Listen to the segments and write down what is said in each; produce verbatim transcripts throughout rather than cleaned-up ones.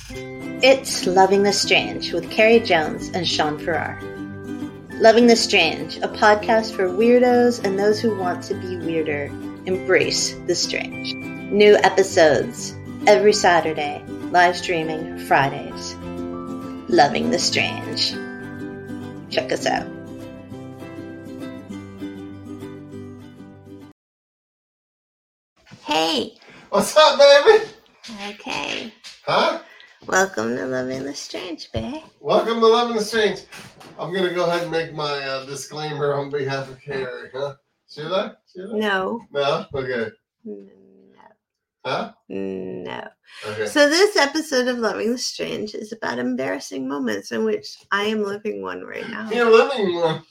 It's Loving the Strange with Carrie Jones and Sean Farrar. Loving the Strange, a podcast for weirdos and those who want to be weirder. Embrace the strange. New episodes every Saturday, live streaming Fridays. Loving the Strange. Check us out. Hey. What's up, baby? Okay. Huh? Welcome to Loving the Strange, babe. Welcome to Loving the Strange. I'm going to go ahead and make my uh, disclaimer on behalf of Carrie, huh? Should I? Should I? No. No? Okay. No. Huh? No. Okay. So this episode of Loving the Strange is about embarrassing moments in which I am living one right now. You're living one.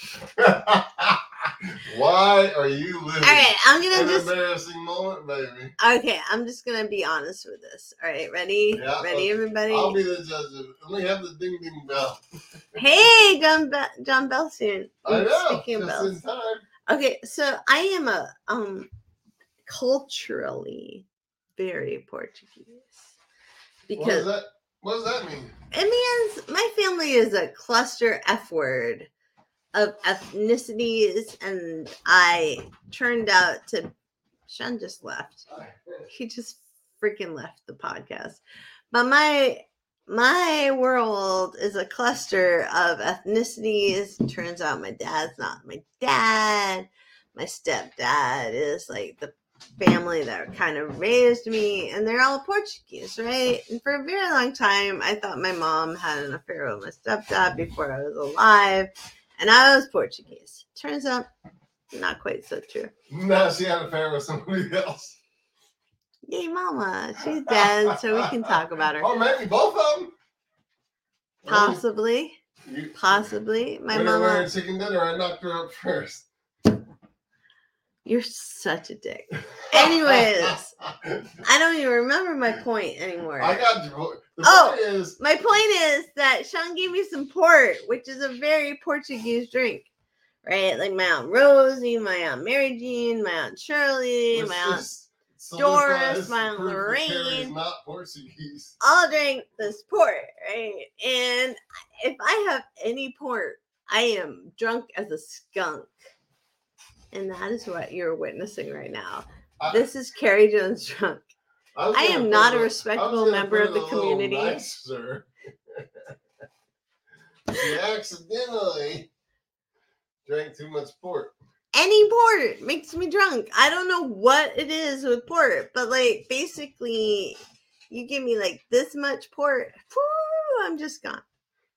Why are you living? All right, I'm gonna an just embarrassing moment, baby? Okay, I'm just gonna be honest with this. All right, ready? Yeah, ready, okay. everybody? I'll be the judge. Let me have the ding ding bell. Hey, John Be- John Belsoon. I know. Speaking of Just bells. in time. Okay, so I am a um culturally very Portuguese What because does that? What does that mean? it means my family is a cluster F word of ethnicities, and I turned out to. Sean just left. He just freaking left the podcast. But my my world is a cluster of ethnicities. Turns out my dad's not my dad. My stepdad is like the family that kind of raised me, and they're all Portuguese, right? And for a very long time, I thought my mom had an affair with my stepdad before I was alive, and I was Portuguese. Turns out, not quite so true. Now she had an affair with somebody else. Yay, mama. She's dead, so we can talk about her. Oh, maybe both of them? Possibly. You, Possibly. My we were mama. wearing chicken dinner. I knocked her up first. You're such a dick. Anyways, I don't even remember my point anymore. I got you. The Oh, point is, my point is that Sean gave me some port, which is a very Portuguese drink, right? Like my Aunt Rosie, my Aunt Mary Jean, my Aunt Shirley, let's my Aunt just Doris, solidify my Aunt proof that Carrie's Lorraine. not Portuguese. all drink this port, right? And if I have any port, I am drunk as a skunk. And that is what you're witnessing right now. I, This is Carrie Jones drunk. I, was I gonna am put not a it- I was respectable gonna member put of it the a little community. nicer. She accidentally drank too much port. Any port makes me drunk. I don't know what it is with port, but like basically, you give me like this much port, whew, I'm just gone.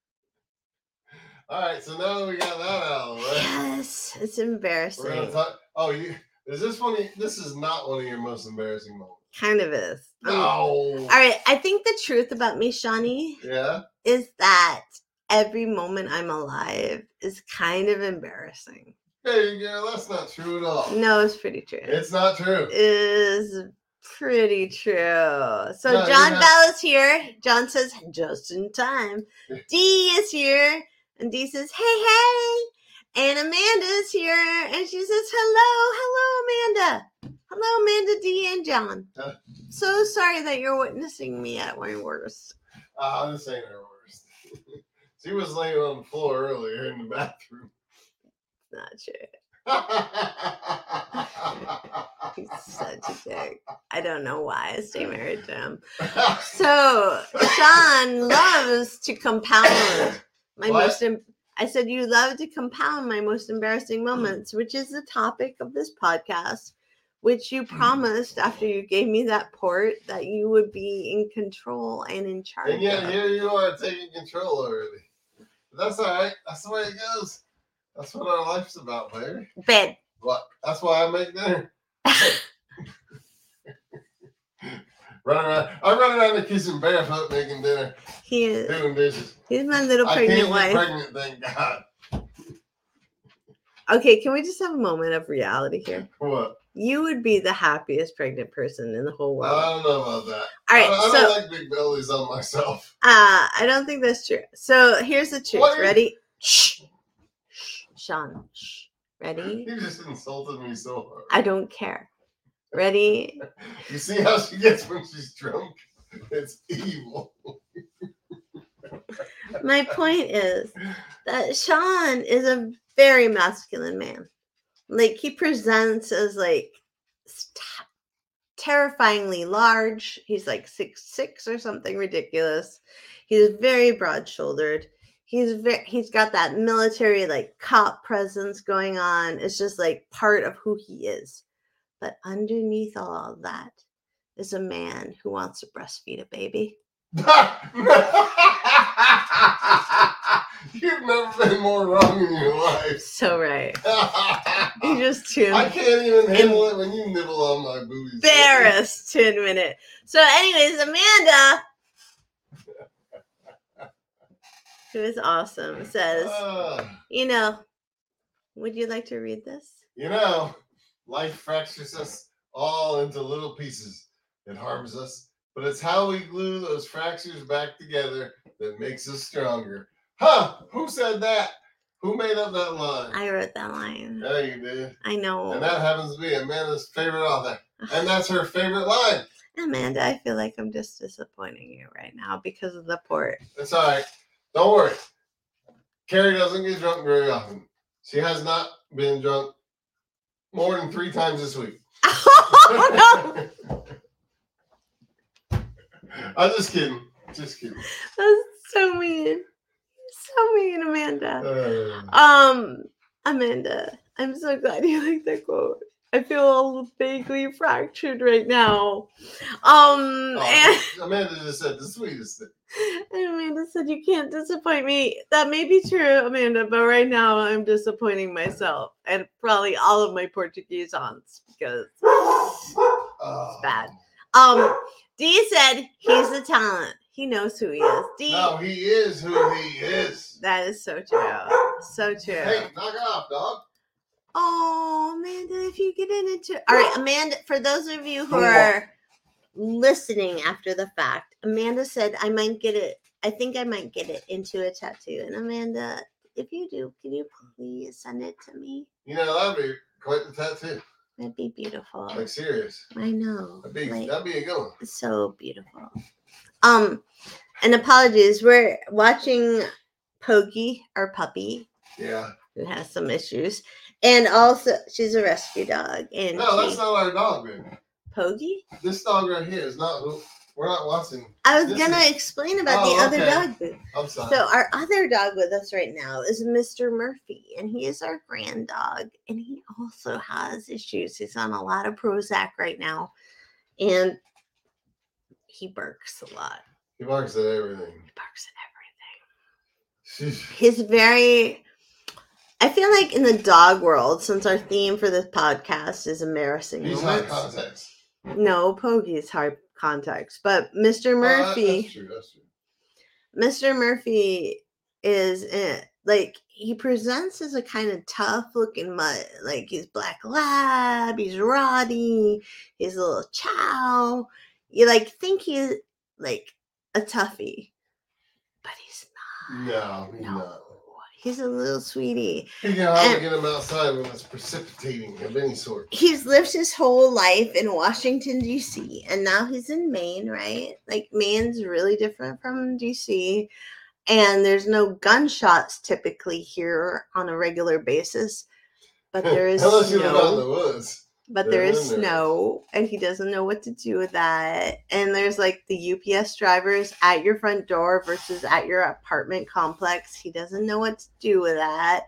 All right, so now that we got that out of the way, Yes, it's we're embarrassing. gonna talk. Oh, you is this one? Of, this is not one of your most embarrassing moments. Kind of is. Um, No. All right, I think the truth about me, Shawnee, Yeah. is that every moment I'm alive is kind of embarrassing. Hey, girl, that's not true at all. No, it's pretty true. It's not true. It is pretty true. So No, John you're not- Bell is here. John says, just in time. Dee is here. And Dee says, hey, hey. And Amanda is here. And she says, hello, hello, Amanda. Hello, Amanda, Dee, and John. Huh? So sorry that you're witnessing me at my worst. Uh, this ain't her worst. She was laying on the floor earlier in the bathroom. Not true. He's such a dick. I don't know why I stay married to him. So Sean loves to compound my What? most. Em- I said you love to compound my most embarrassing moments, which is the topic of this podcast. Which you promised after you gave me that port that you would be in control and in charge. And yet of. here you are taking control already. But that's all right. That's the way it goes. That's what our life's about, baby. Bed. What? That's why I make dinner. Run around. I run around the kitchen barefoot making dinner, He is. doing dishes. He's my little I pregnant can't wife. get pregnant, thank God. Okay, can we just have a moment of reality here? What? You would be the happiest pregnant person in the whole world. I don't know about that. All right, I, I so don't like big bellies on myself. uh, I don't think that's true. So here's the truth. What are you- Ready? Shh. Shh. Sean. Shh. Ready? You just insulted me so hard. I don't care. Ready? You see how she gets when she's drunk? It's evil. My point is that Sean is a very masculine man. Like, he presents as like st- terrifyingly large. He's like six six or something ridiculous. He's very broad-shouldered. He's very, he's got that military like cop presence going on. It's just like part of who he is. But underneath all of that is a man who wants to breastfeed a baby. You've never been more wrong in your life. So right. You just tuned. I can't even handle it when you nibble on my boobies. Embarrassed to admit it. So, anyways, Amanda, who is awesome, says, Uh, you know, would you like to read this? you know, life fractures us all into little pieces. It harms us, but it's how we glue those fractures back together that makes us stronger. Huh? Who said that? Who made up that line? I wrote that line. Yeah, you did. I know. And that happens to be Amanda's favorite author. And that's her favorite line. Amanda, I feel like I'm just disappointing you right now because of the port. It's all right. Don't worry. Carrie doesn't get drunk very often. She has not been drunk more than three times this week. Oh, no. I'm just kidding. Just kidding. That's so mean. So mean, Amanda. Uh, Um, Amanda, I'm so glad you like that quote. I feel all vaguely fractured right now. Um, oh, and, Amanda just said the sweetest thing. and Amanda said, you can't disappoint me. That may be true, Amanda, but right now I'm disappointing myself and probably all of my Portuguese aunts because Oh. it's bad. Um, Dee said he's a talent. He knows who he is. Dee, No, he is who he is. that is so true. So true. Hey, knock it off, dog. Oh, Amanda, if you get into all right, Amanda, for those of you who are listening after the fact, Amanda said I might get it. I think I might get it into a tattoo. And Amanda, if you do, can you please send it to me? You know, that'd be quite the tattoo. That'd be beautiful. Like, serious. I know. That'd be, Like, that'd be a good one. so beautiful. Um, and apologies, we're watching Pokey, our puppy, Yeah. who has some issues. And also, she's a rescue dog. And No, she, that's not our dog, baby. Pokey? This dog right here is not who we're not watching. I was This gonna is- explain about Oh, the other okay. dog booth. I'm sorry. So our other dog with us right now is Mister Murphy, and he is our grand dog, and he also has issues. He's on a lot of Prozac right now, and he barks a lot. he barks at everything. He barks at Sheesh. everything. He's very. I feel like in the dog world, since our theme for this podcast is embarrassing He's high moments. context. No, Pokey's hard context, but Mister Oh, that- Murphy. that's true. That's true. Mister Murphy is in, like he presents as a kind of tough looking mutt. Like he's black lab, he's Roddy, he's a little chow. You like think he's like a toughie, but he's not. No, he's No. not. He's a little sweetie. You can hardly And- get him outside when it's precipitating of any sort. He's lived his whole life in Washington, D C, and now he's in Maine, right? Like, Maine's really different from D C, and there's no gunshots typically here on a regular basis, but there is Unless you live out in the snow. woods. But They're there is in there. snow, and he doesn't know what to do with that. And there's like the U P S drivers at your front door versus at your apartment complex. He doesn't know what to do with that.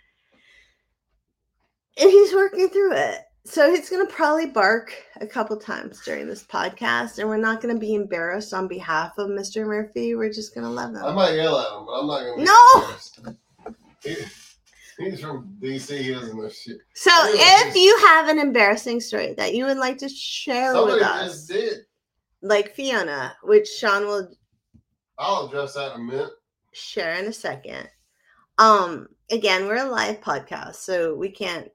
And he's working through it. So he's going to probably bark a couple times during this podcast, and we're not going to be embarrassed on behalf of Mister Murphy. We're just going to love him. I might yell at him, but I'm not going to. No! He, he's from D C. He doesn't know shit. So Anyway, if just- you have an embarrassing story that you would like to share Somebody with us, just did. like Fiona, which Sean will I'll address that in a minute. share in a second. Um, again, we're a live podcast, so we can't.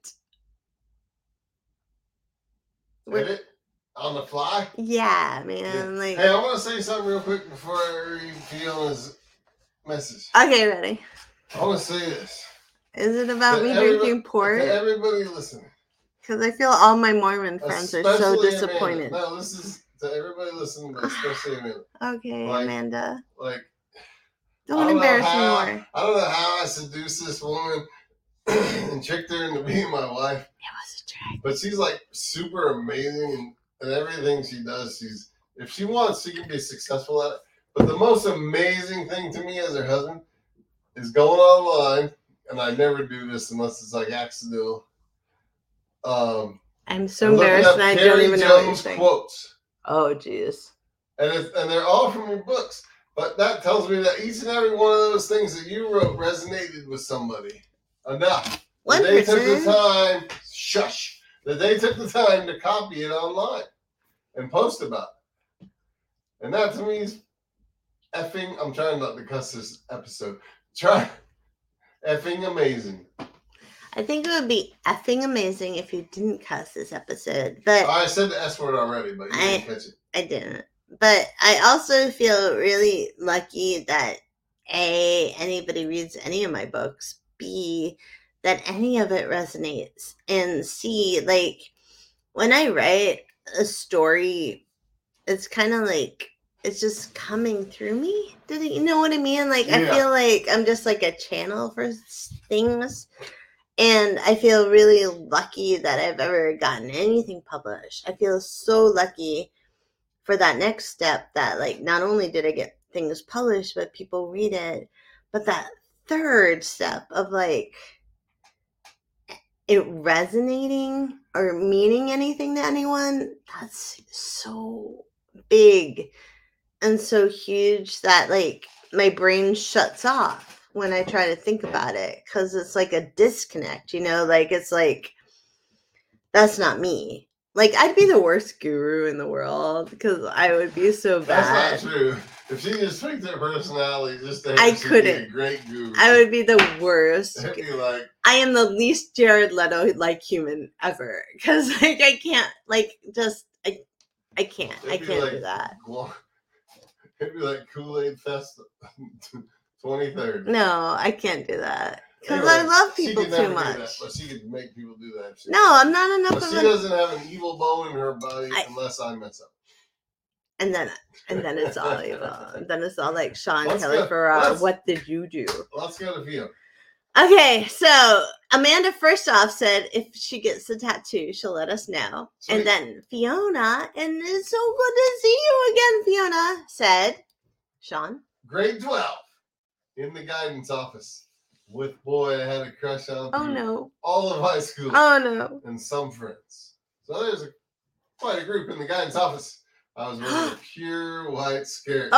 Did it on the fly? Yeah, Yeah. man. Like, Hey, I want to say something real quick before I read Fiona's message. okay, ready? I want to say this Is it about To me everybody- drinking port? to everybody listening. Because I feel all my Mormon friends are so especially Amanda. disappointed. No, this is to everybody listening, but especially Amanda. Okay, Like- Amanda. Like, Don't I don't know embarrass me how. more. I don't know how I seduced this woman and tricked her into being my wife. It was a trick. But she's like super amazing, and everything she does, she's if she wants, she can be successful at it. But the most amazing thing to me as her husband is going online, and I never do this unless it's like accidental. Um, I'm so and looking embarrassed up and I Carrie don't even know what you're Jones saying. quotes, Oh, jeez. and it's, and they're all from your books. But that tells me that each and every one of those things that you wrote resonated with somebody enough. One that they took the person. time, shush, that they took the time to copy it online and post about it. And that to me is effing, I'm trying not to cuss this episode. Try effing amazing. I think it would be effing amazing if you didn't cuss this episode. But I said the S word already, but you I- didn't catch it. I didn't. But I also feel really lucky that A, anybody reads any of my books, B, that any of it resonates, and C, like when I write a story, it's kind of like it's just coming through me. Did you know what I mean? Like I Yeah. feel like I'm just like a channel for s- things. And I feel really lucky that I've ever gotten anything published. I feel so lucky for that next step that like not only did I get things published, but people read it. But that third step of like it resonating or meaning anything to anyone, that's so big and so huge that like my brain shuts off when I try to think about it, because it's like a disconnect, you know, like it's like that's not me. Like I'd be the worst guru in the world because I would be so bad. That's not true. If she just tweaked her personality just to I she'd couldn't. be a great guru. I would be the worst. It'd be like, I am the least Jared Leto like human ever because like I can't like just I I can't I it'd be can't like, do that. Well, it'd be like Kool-Aid Fest twenty-third. No, I can't do that because Anyway, I love she people could too never do much. that, but she could make people do that. if she No, wanted. I'm not enough But of she a. doesn't have an evil bone in her body I- unless I mess up. And then and then it's all evil. And then it's all like Sean Let's Kelly go- Farrar. let's- What did you do? Let's go to Fiona. Okay, so Amanda first off said if she gets the tattoo, she'll let us know. Sweet. And then Fiona, and it's so good to see you again, Fiona, said, Sean. Grade twelve in the guidance office with boy I had a crush on. Oh through no. All of high school Oh no. and some friends. So there's a, quite a group in the guidance office. I was wearing a pure white skirt.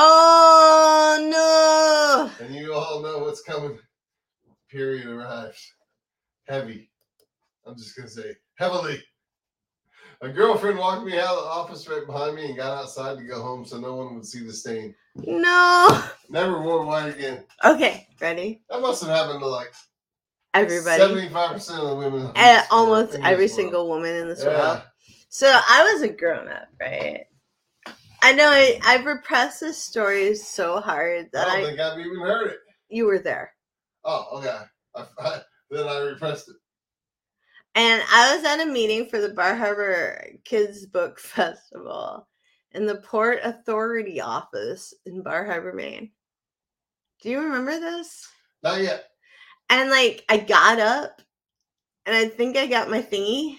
Oh no. And you all know what's coming. Period arrived. Heavy. I'm just going to say heavily. A girlfriend walked me out of the office right behind me and got outside to go home so no one would see the stain. No. Never wore white again. Okay, ready? That must have happened to like Everybody. seventy-five percent of the women. in Uh, this almost world. every single woman in this world. Yeah. So I was a grown up, right? I know I, I've repressed this story so hard I that don't I, think I've even heard it. you were there. Oh, okay. I, I, then I repressed it. And I was at a meeting for the Bar Harbor Kids Book Festival in the Port Authority office in Bar Harbor, Maine. Do you remember this? Not yet. And like I got up and I think I got my thingy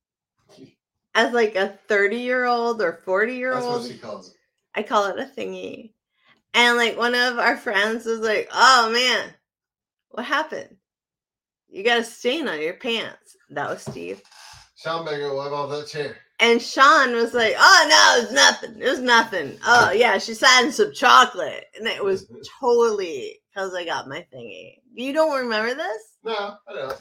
as like a thirty year old or forty year That's what old. she calls it. I call it a thingy. And like one of our friends was like, oh man, what happened? You got a stain on your pants. That was Steve. Sean better wipe off that chair. And Sean was like, oh no, it was nothing. It was nothing. Oh yeah, she's had some chocolate. And it was totally because I got my thingy. You don't remember this? No, I don't.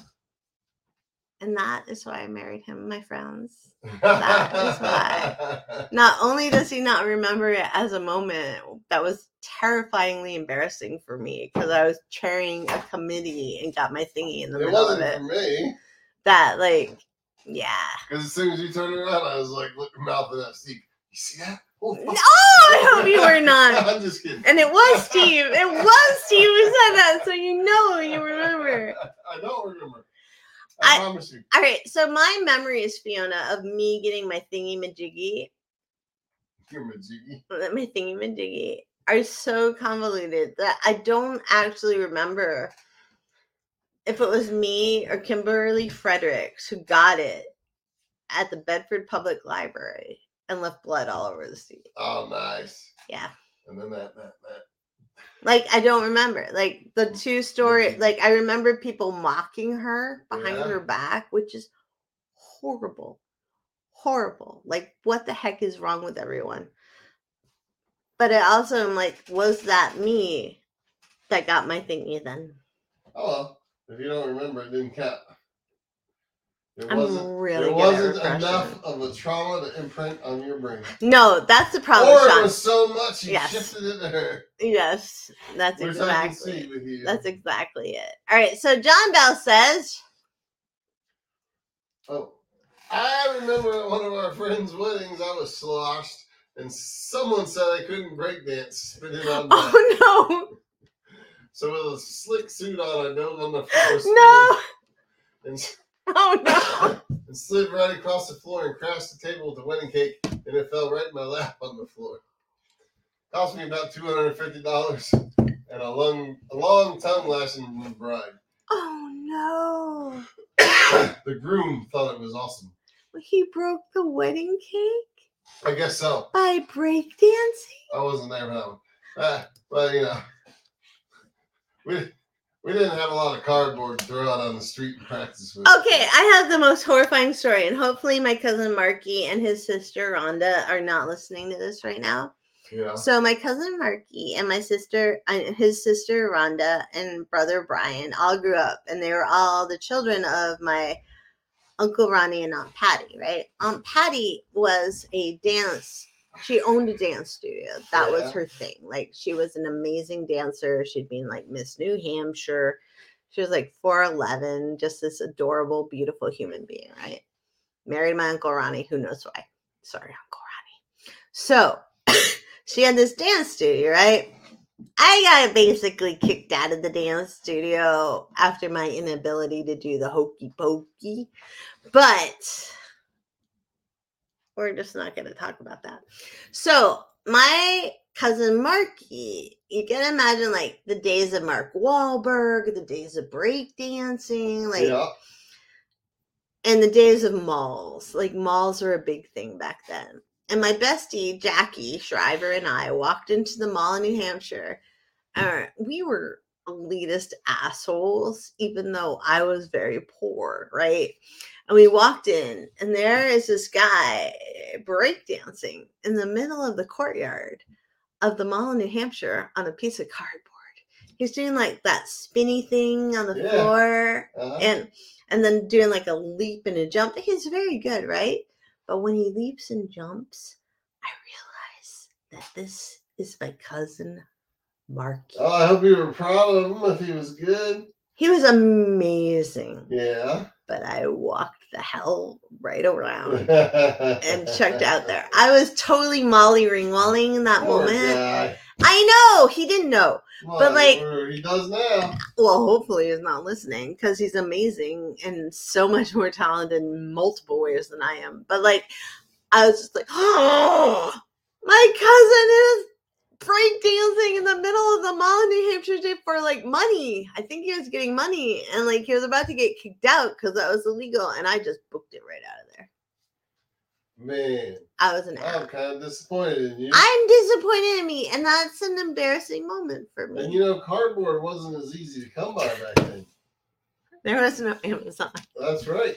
And that is why I married him, my friends. That is why. Not only does he not remember it as a moment that was terrifyingly embarrassing for me because I was chairing a committee and got my thingy in the It middle of wasn't it. for me. That like, yeah. Because as soon as you turned around, I was like, looking mouth at Steve. You see that? Oh, No, I hope you were not. I'm just kidding. And it was Steve. It was Steve who said that, so you know you remember. I don't remember. I, I- promise you. All right, so my memory is, Fiona, of me getting my thingy majiggy, You're majiggy. my thingy majiggy, are so convoluted that I don't actually remember if it was me or Kimberly Fredericks who got it at the Bedford Public Library and left blood all over the seat. Oh, nice. Yeah. And then that, that, that. Like, I don't remember. Like, the two story, like, I remember people mocking her behind Yeah. her back, which is horrible. Horrible. Like, what the heck is wrong with everyone? But I also am like, was that me that got my thingy then? Oh, well. If you don't remember, it didn't count. It I'm wasn't, really there good wasn't at repression. enough of a trauma to imprint on your brain. No, that's the problem, Or Sean. it was so much you Yes. shifted it to her. Yes, that's Which I can exactly see with you. That's exactly it. All right, so John Bell says, Oh, I remember at one of our friends' weddings, I was sloshed, and someone said I couldn't breakdance spinning on back. "Oh no, So with a slick suit on, I dove on the floor spinning, no, and, oh no!" and slid right across the floor and crashed the table with the wedding cake, and it fell right in my lap on the floor. Cost me about two hundred fifty dollars and a long, a long tongue lashing from the bride. Oh The groom thought it was awesome. no, he broke the wedding cake I guess so. by breakdancing. I wasn't there for that one. Uh, but, you know, we, we didn't have a lot of cardboard to throw out on the street and practice with. Okay, I have the most horrifying story, and hopefully my cousin Marky and his sister Rhonda are not listening to this right now. Yeah. So my cousin Marky and my sister, uh, his sister Rhonda and brother Brian all grew up, and they were all the children of my Uncle Ronnie and Aunt Patty, right? Aunt Patty was a dance, she owned a dance studio. That Yeah. was her thing. Like, she was an amazing dancer. She'd been like Miss New Hampshire. She was like four eleven, just this adorable, beautiful human being, right? Married my Uncle Ronnie. Who knows why? Sorry, Uncle Ronnie. So she had this dance studio, right? I got basically kicked out of the dance studio after my inability to do the hokey pokey. But we're just not going to talk about that. So my cousin Marky, you can imagine like the days of Mark Wahlberg, the days of breakdancing, like, Yeah. and the days of malls. Like, malls were a big thing back then. And my bestie, Jackie Shriver, and I walked into the mall in New Hampshire. Uh, we were elitist assholes, even though I was very poor, right? And we walked in, and there is this guy breakdancing in the middle of the courtyard of the mall in New Hampshire on a piece of cardboard. He's doing like that spinny thing on the Yeah. floor, Uh-huh. and and then doing like a leap and a jump. He's very good, right? But when he leaps and jumps, I realize that this is my cousin Marky. Oh, I hope you were proud of him if he was good. He was amazing. Yeah. But I walked the hell right around and checked out there. I was totally Molly Ringwalling in that Poor moment. guy. I know, he didn't know. Well, But, like- he does now. Well, hopefully he's not listening because he's amazing and so much more talented in multiple ways than I am. But like, I was just like, oh, my cousin is breakdancing in the middle of the mall in New Hampshire for like money. I think he was getting money, and like he was about to get kicked out because that was illegal, and I just booked it right out of there. Man, I was an I'm ass. kind of disappointed in you. I'm disappointed in me, and that's an embarrassing moment for me. And you know, cardboard wasn't as easy to come by back then. There was no Amazon. That's right.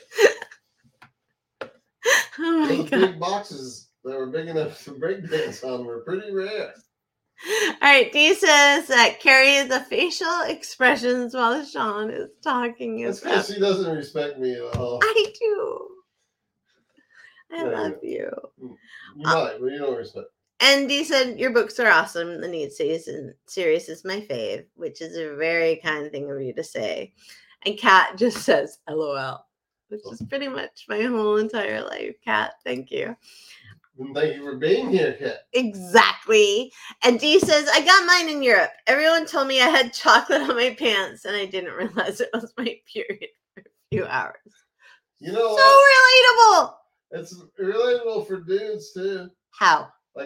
Oh my Those god. big boxes that were big enough to breakdance on were pretty rare. All right, Dee says that Carrie the facial expressions while Sean is talking That's is because she doesn't respect me at all. I do. I Yeah, love you. You might, but you don't respect. And Dee said, your books are awesome. The Need Season series is my fave, which is a very kind thing of you to say. And Kat just says, LOL, which is pretty much my whole entire life. Kat, thank you. And thank you for being here, Kat. Exactly. And Dee says, I got mine in Europe. Everyone told me I had chocolate on my pants, and I didn't realize it was my period for a few hours. You know So what? relatable. It's relatable for dudes too. How? Like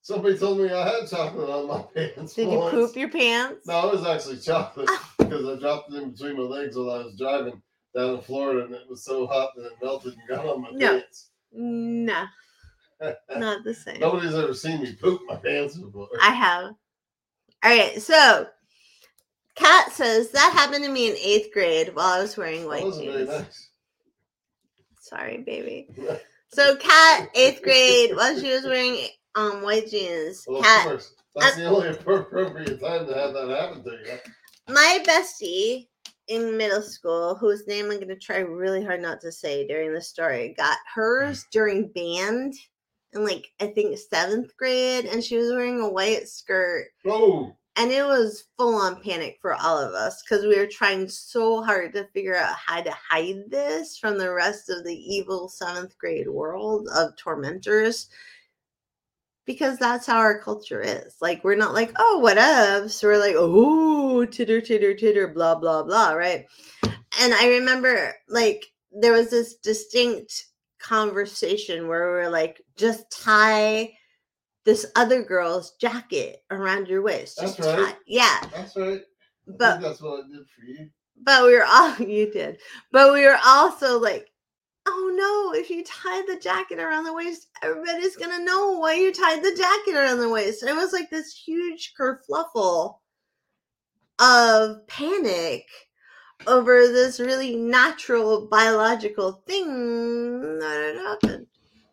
Somebody told me I had chocolate on my pants. Did once. you poop your pants? No, it was actually chocolate because I dropped it in between my legs while I was driving down in Florida, and it was so hot that it melted and got on my No. pants. No. Not the same. Nobody's ever seen me poop my pants before. I have. All right, so Kat says that happened to me in eighth grade while I was wearing white That wasn't jeans. very nice. Sorry, baby. So Kat, eighth grade, while she was wearing um white jeans. Well, Kat, of course. That's the only appropriate time to have that happen to you. My bestie in middle school, whose name I'm going to try really hard not to say during the story, got hers during band in, like, I think seventh grade, and she was wearing a white skirt. Oh. And it was full on panic for all of us because we were trying so hard to figure out how to hide this from the rest of the evil seventh grade world of tormentors. Because that's how our culture is. Like, we're not like, oh, what up? So we're like, oh, titter, titter, titter, blah, blah, blah, right? And I remember, like, there was this distinct conversation where we were like, just tie this other girl's jacket around your waist. That's Just right. tie. Yeah. That's right. I But think that's what I did for you. But we were all, you did. But we were also like, oh no, if you tie the jacket around the waist, everybody's going to know why you tied the jacket around the waist. And it was like this huge kerfluffle of panic over this really natural biological thing that had happened.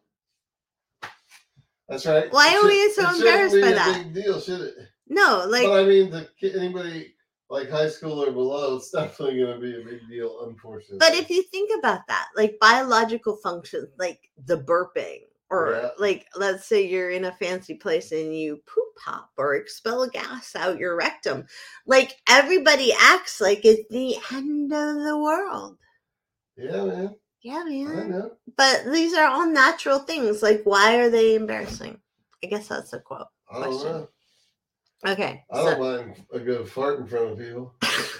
That's right. Why are we so it embarrassed be by a that? Big deal, should it? No, like. But I mean, to anybody like high school or below, it's definitely going to be a big deal, unfortunately. But if you think about that, like biological functions, like the burping, or Yeah. like, let's say you're in a fancy place and you poop pop or expel gas out your rectum, like everybody acts like it's the end of the world. Yeah, man. Yeah, man. I know. But these are all natural things. Like, why are they embarrassing? I guess that's the quote. I don't Question. know. Okay. I don't mind a good fart in front of people.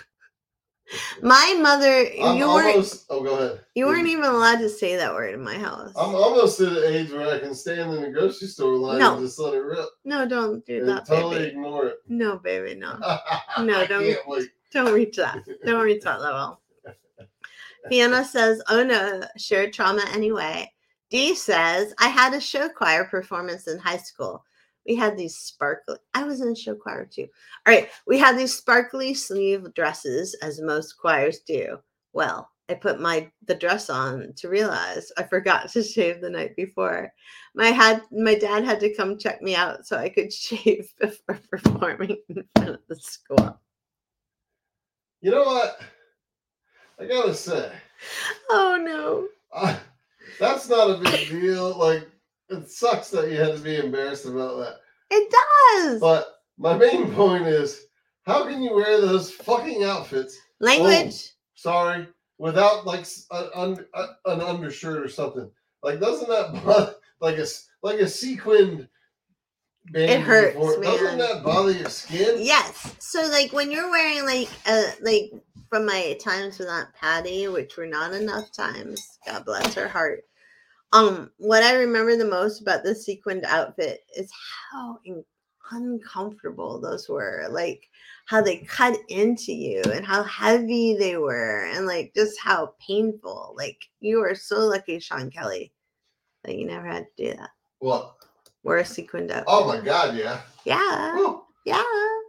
My mother, I'm you almost, weren't. Oh, go ahead. You weren't even allowed to say that word in my house. I'm almost at the age where I can stand in the grocery store line No. and just let it rip. No, don't do And that, totally baby. ignore it. No, baby, no. No, don't- can't wait. Don't reach that. Don't reach that level. Fiona says, oh no, shared trauma anyway. Dee says, I had a show choir performance in high school. We had these sparkly, I was in a show choir too. All right, we had these sparkly sleeve dresses, as most choirs do. Well, I put my the dress on to realize I forgot to shave the night before. My had my dad had to come check me out so I could shave before performing in front of the school. You know what? I gotta say, Oh no. I, that's not a big deal. Like, it sucks that you had to be embarrassed about that. It does. But my main point is, how can you wear those fucking outfits? Language. Oh, sorry, without like a, a, an undershirt or something. Like, doesn't that bother, like a like a sequined band? It hurts, before, man. Doesn't that bother your skin? Yes. So like when you're wearing like uh like from my times with Aunt Patty, which were not enough times, God bless her heart. Um, what I remember the most about the sequined outfit is how in- uncomfortable those were. Like how they cut into you and how heavy they were, and like just how painful. Like you were so lucky, Sean Kelly, that you never had to do that. What? Wear a sequined outfit. Oh my God, yeah. Yeah. Whew. Yeah.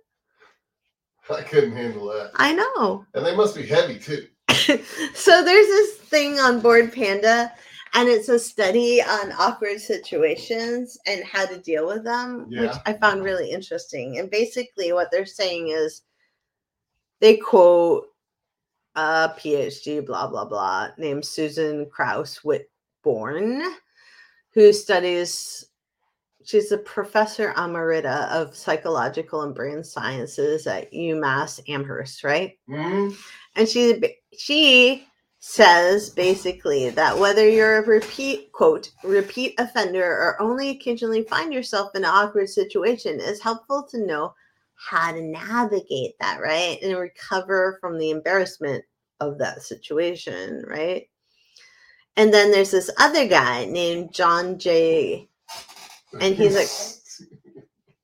I couldn't handle that. I know. And they must be heavy too. So there's this thing on Board Panda, and it's a study on awkward situations and how to deal with them, Yeah. which I found really interesting. And basically what they're saying is they quote a PhD, blah, blah, blah, named Susan Krauss Whitborn, who studies, she's a professor emerita of psychological and brain sciences at UMass Amherst, right? Mm-hmm. And she she says basically that whether you're a repeat, quote, repeat offender or only occasionally find yourself in an awkward situation, it's helpful to know how to navigate that, right? And recover from the embarrassment of that situation, right? And then there's this other guy named John J. And he's like,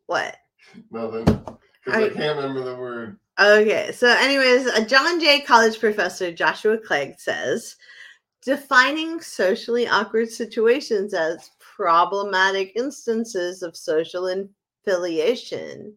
What? Nothing. Because I I- can't remember the word. Okay, so anyways, a John Jay College professor, Joshua Clegg, says, defining socially awkward situations as problematic instances of social affiliation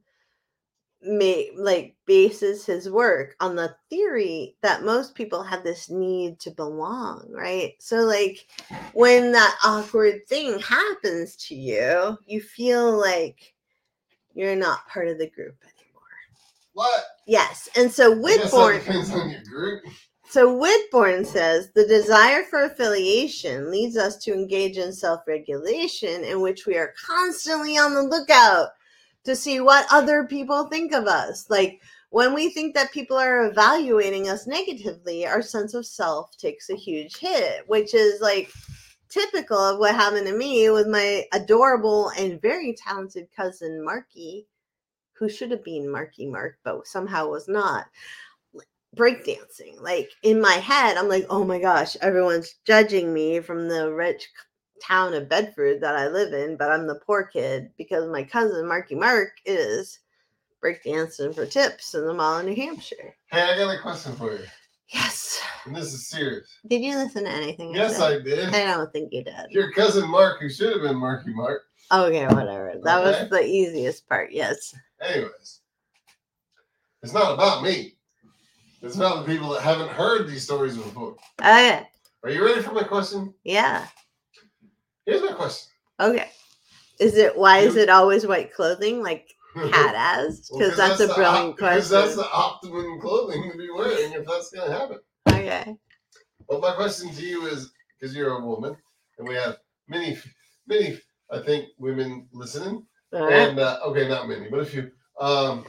may like bases his work on the theory that most people have this need to belong, right? So like when that awkward thing happens to you, you feel like you're not part of the group anymore. What? Yes. And so I guess that Whitborn depends on your group. So Whitborn says the desire for affiliation leads us to engage in self-regulation in which we are constantly on the lookout to see what other people think of us. Like when we think that people are evaluating us negatively, our sense of self takes a huge hit, which is like typical of what happened to me with my adorable and very talented cousin Marky, who should have been Marky Mark, but somehow was not. Breakdancing, like in my head, I'm like, oh my gosh, everyone's judging me from the rich town of Bedford that I live in, but I'm the poor kid because my cousin Marky Mark is breakdancing for tips in the mall in New Hampshire. Hey, I got a question for you. Yes. And this is serious. Did you listen to anything? Yes, I, I did. I don't think you did. Your cousin Mark, who should have been Marky Mark. Okay, whatever. That Okay. was the easiest part. Yes. Anyways, it's not about me. It's about the people that haven't heard these stories before. Okay. Are you ready for my question? Yeah. Here's my question. Okay. Is it why is You- it always white clothing like Cat asked? Well, Because that's, a the brilliant op- Because question. that's the optimum clothing to be wearing if that's going to happen. Okay. Well, my question to you is, because you're a woman, and we have many, many, I think, women listening. All right. And, uh, okay, not many, but a few. Um,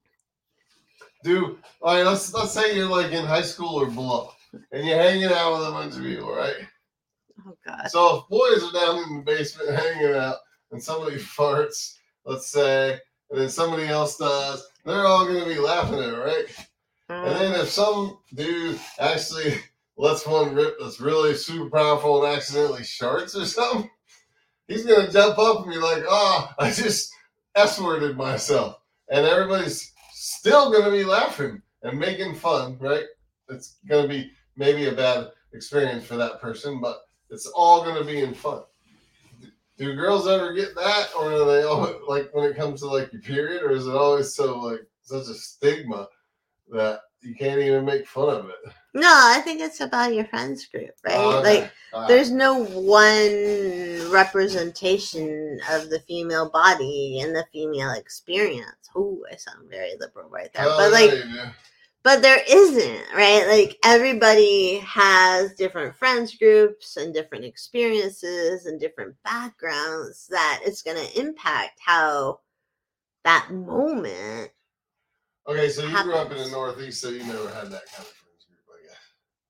do, all right, let's, let's say you're like in high school or below, and you're hanging out with a bunch of people, right? Oh God. So if boys are down in the basement hanging out, and somebody farts, let's say, and then somebody else does, they're all going to be laughing at it, right? And then if some dude actually lets one rip that's really super powerful and accidentally sharts or something, he's going to jump up and be like, oh, I just S-worded myself. And everybody's still going to be laughing and making fun, right? It's going to be maybe a bad experience for that person, but it's all going to be in fun. Do girls ever get that? Or are they all, like, when it comes to, like, your period? Or is it always so, like, such a stigma that you can't even make fun of it? No, I think it's about your friends group, right? Oh, okay. Like, All right. there's no one representation of the female body and the female experience. Oh, I sound very liberal right there. Oh, but yeah, like, you do. but there isn't, right? Like everybody has different friends groups and different experiences and different backgrounds that it's going to impact how that moment. Okay, so you grew up in the happens. Northeast, so you never had that kind of friends group, I guess.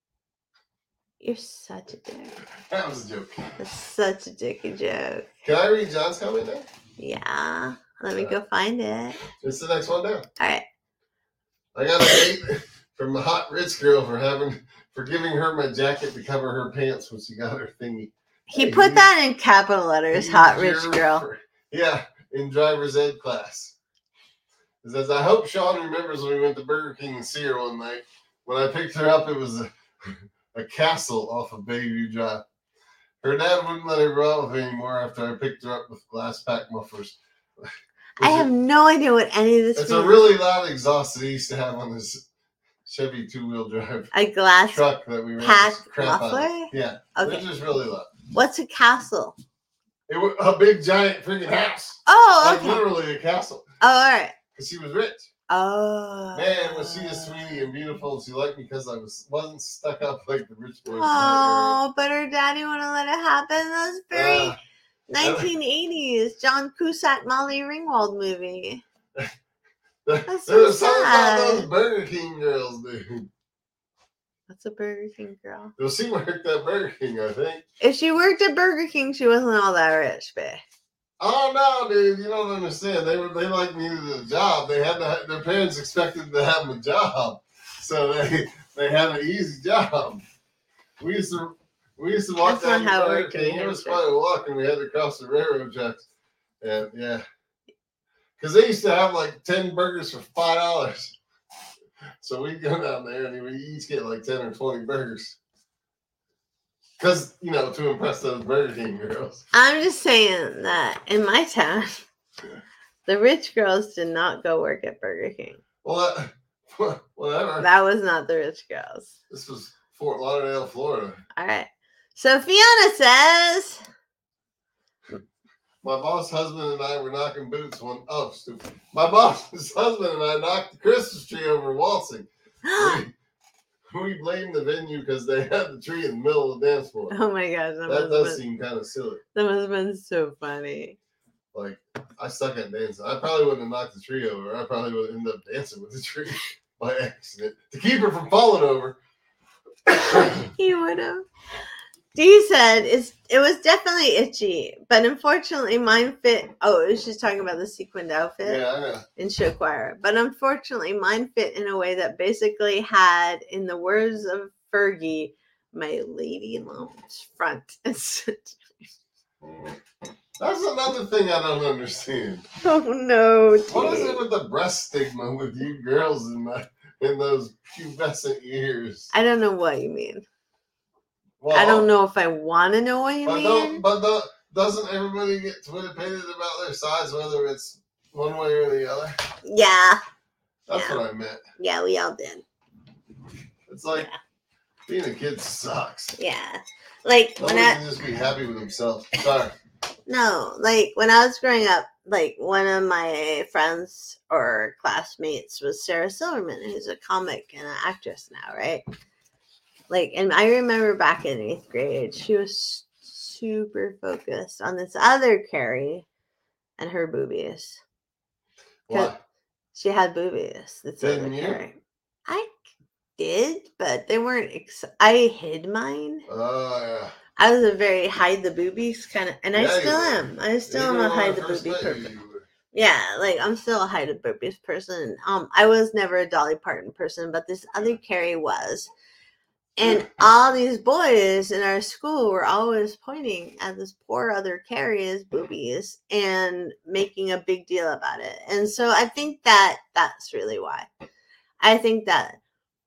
You're such a dick. That was a joke. That's such a dicky joke. Can I read John's comment now? Yeah. Let me go find it. It's the next one down. All right. I got a date from a hot rich girl for having for giving her my jacket to cover her pants when she got her thingy. He Hey, put you- that in capital letters, you hot rich jerk. girl. Yeah, in driver's ed class. It says, I hope Sean remembers when we went to Burger King and see her one night. When I picked her up, it was a, a castle off of Bayview Drive. Her dad wouldn't let her go out with her anymore after I picked her up with glass pack mufflers. I have no idea what any of this It's means. a really loud exhaust that he used to have on his Chevy two-wheel drive A glass truck that we ran pack this crap out of. muffler? Yeah, Okay. it's just really loud. What's a castle? It was a big giant freaking house, Oh, like okay. literally a castle, Oh, all right. because she was rich. Oh. Man, was she a sweetie and beautiful? She liked me because I was wasn't stuck up like the rich boys. in my Oh, but her daddy wouldn't let it happen. That's very area. Uh, nineteen eighties John Cusack, Molly Ringwald movie. there- That's so There's something about sad. those Burger King girls, dude. What's a Burger King girl? Well, she worked at Burger King, I think. If she worked at Burger King, she wasn't all that rich, babe. Oh no, dude! You don't understand. They were they like needed a job. They had to. Have, their parents expected to have them a job, so they they had an easy job. We used to we used to walk That's not down how it Burger worked in King. New It was Hampshire. quite a walk, and we had to cross the railroad tracks. And yeah, Because they used to have like ten burgers for five dollars. So we go down there and we each get like ten or twenty burgers. Because, you know, to impress those Burger King girls. I'm just saying that in my town, the rich girls did not go work at Burger King. Well, that, whatever. That was not the rich girls. This was Fort Lauderdale, Florida. All right. So Fiona says, my boss husband and I were knocking boots one. Oh, stupid. My boss's husband and I knocked the Christmas tree over waltzing. we, we blamed the venue because they had the tree in the middle of the dance floor. Oh my gosh. That, that does been, seem kind of silly. That must have been so funny. Like, I suck at dancing. I probably wouldn't have knocked the tree over. I probably would have ended up dancing with the tree by accident to keep her from falling over. You would have. Dee said it's, it was definitely itchy, but unfortunately mine fit. Oh, it was just talking about the sequined outfit yeah, yeah. in show choir. But unfortunately mine fit in a way that basically had, in the words of Fergie, my lady lumps front and center. That's another thing I don't understand. Oh no! Dee. What is it with the breast stigma with you girls in the, in those pubescent years? I don't know what you mean. Well, I don't know if I want to know what you but mean. Don't, but don't, doesn't everybody get twitty-pated about their size, whether it's one way or the other? Yeah. That's yeah. what I meant. Yeah, we all did. It's like, yeah. being a kid sucks. Yeah. Like, Nobody when I... can just be happy with himself. Sorry. No, like, when I was growing up, like, one of my friends or classmates was Sarah Silverman, who's a comic and an actress now, right? Like, and I remember back in eighth grade, she was super focused on this other Carrie and her boobies. Why? She had boobies. That's Didn't you? Carrie. I did, but they weren't. Ex- I hid mine. Oh, yeah. I was a very hide the boobies kind of, and Yeah, I still you am. I still Even am a when I hide the first booby met you, person. you were- Yeah, like I'm still a hide the boobies person. Um, I was never a Dolly Parton person, but this other Carrie was. And all these boys in our school were always pointing at this poor other Carrie's boobies and making a big deal about it. And so I think that that's really why. I think that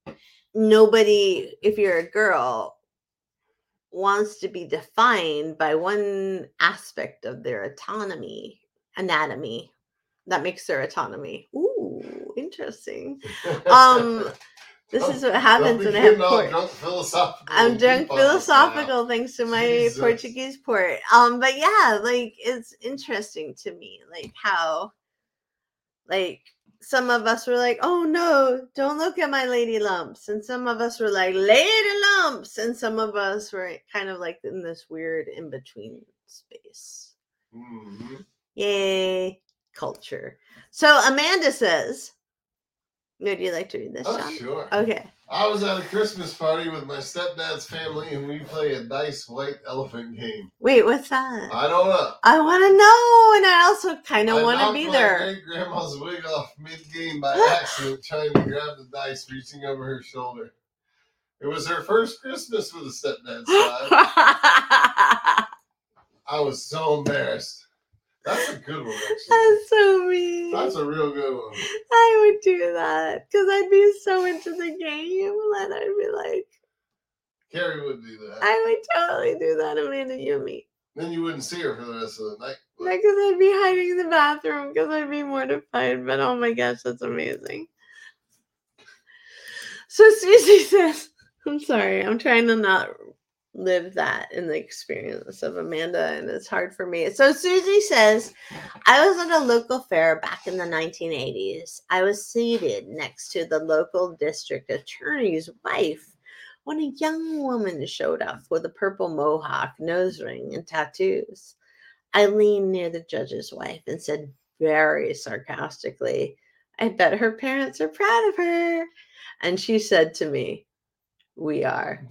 nobody, if you're a girl, wants to be defined by one aspect of their autonomy, anatomy. That makes their autonomy. Ooh, interesting. Um... This is what happens when I have port. Drunk philosophical I'm drunk philosophical thanks to my Jesus. Portuguese port. Um, but yeah, like it's interesting to me, like how, like some of us were like, "Oh no, don't look at my lady lumps," and some of us were like, "Lady lumps," and some of us were kind of like in this weird in between space. Mm-hmm. Yay, culture. So Amanda says. Would you like to read this, Oh, John? sure. Okay. I was at a Christmas party with my stepdad's family, and we play a dice white elephant game. Wait, what's that? I don't know. I want to know, and I also kind of want to be my there. Great grandma's wig off mid-game by accident, trying to grab the dice, reaching over her shoulder. It was her first Christmas with a stepdad's side. I was so embarrassed. That's a good one, actually. That's so mean. That's a real good one. I would do that because I'd be so into the game that I'd be like, Carrie would do that. I would totally do that, Amanda, you and me. Then you wouldn't see her for the rest of the night. But... Not because I'd be hiding in the bathroom because I'd be mortified. But oh my gosh, that's amazing. So Susie says, I'm sorry, I'm trying to not live that in the experience of Amanda, and it's hard for me. So Susie says, I was at a local fair back in the nineteen eighties. I was seated next to the local district attorney's wife when a young woman showed up with a purple mohawk, nose ring, and tattoos. I leaned near the judge's wife and said very sarcastically, I bet her parents are proud of her. And she said to me, we are.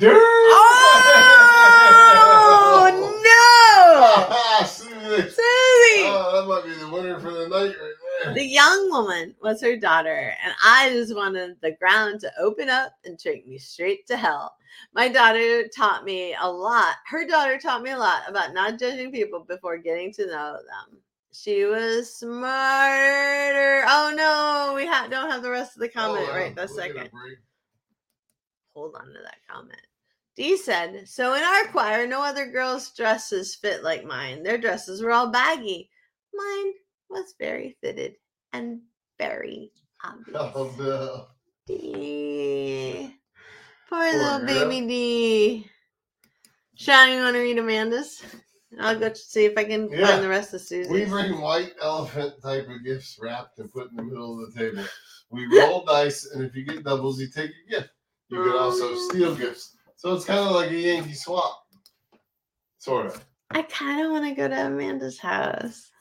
Oh, no! Susie! Susie! Oh, that might be the winner for the night right there. The young woman was her daughter, and I just wanted the ground to open up and take me straight to hell. My daughter taught me a lot. Her daughter taught me a lot about not judging people before getting to know them. She was smarter. Oh no, we ha- don't have the rest of the comment Oh, wow. right this Look at second. her break. Hold on to that comment. Dee said, so in our choir, no other girls' dresses fit like mine. Their dresses were all baggy. Mine was very fitted and very obvious. Oh no. Dee. Poor Poor little girl. baby Dee. Sean, you want to read Amanda's? I'll go see if I can Yeah. find the rest of Susie's. We bring white elephant type of gifts wrapped and put in the middle of the table. We roll dice, and if you get doubles, you take a gift. You can also steal gifts. So it's kind of like a Yankee swap. Sort of. I kind of want to go to Amanda's house.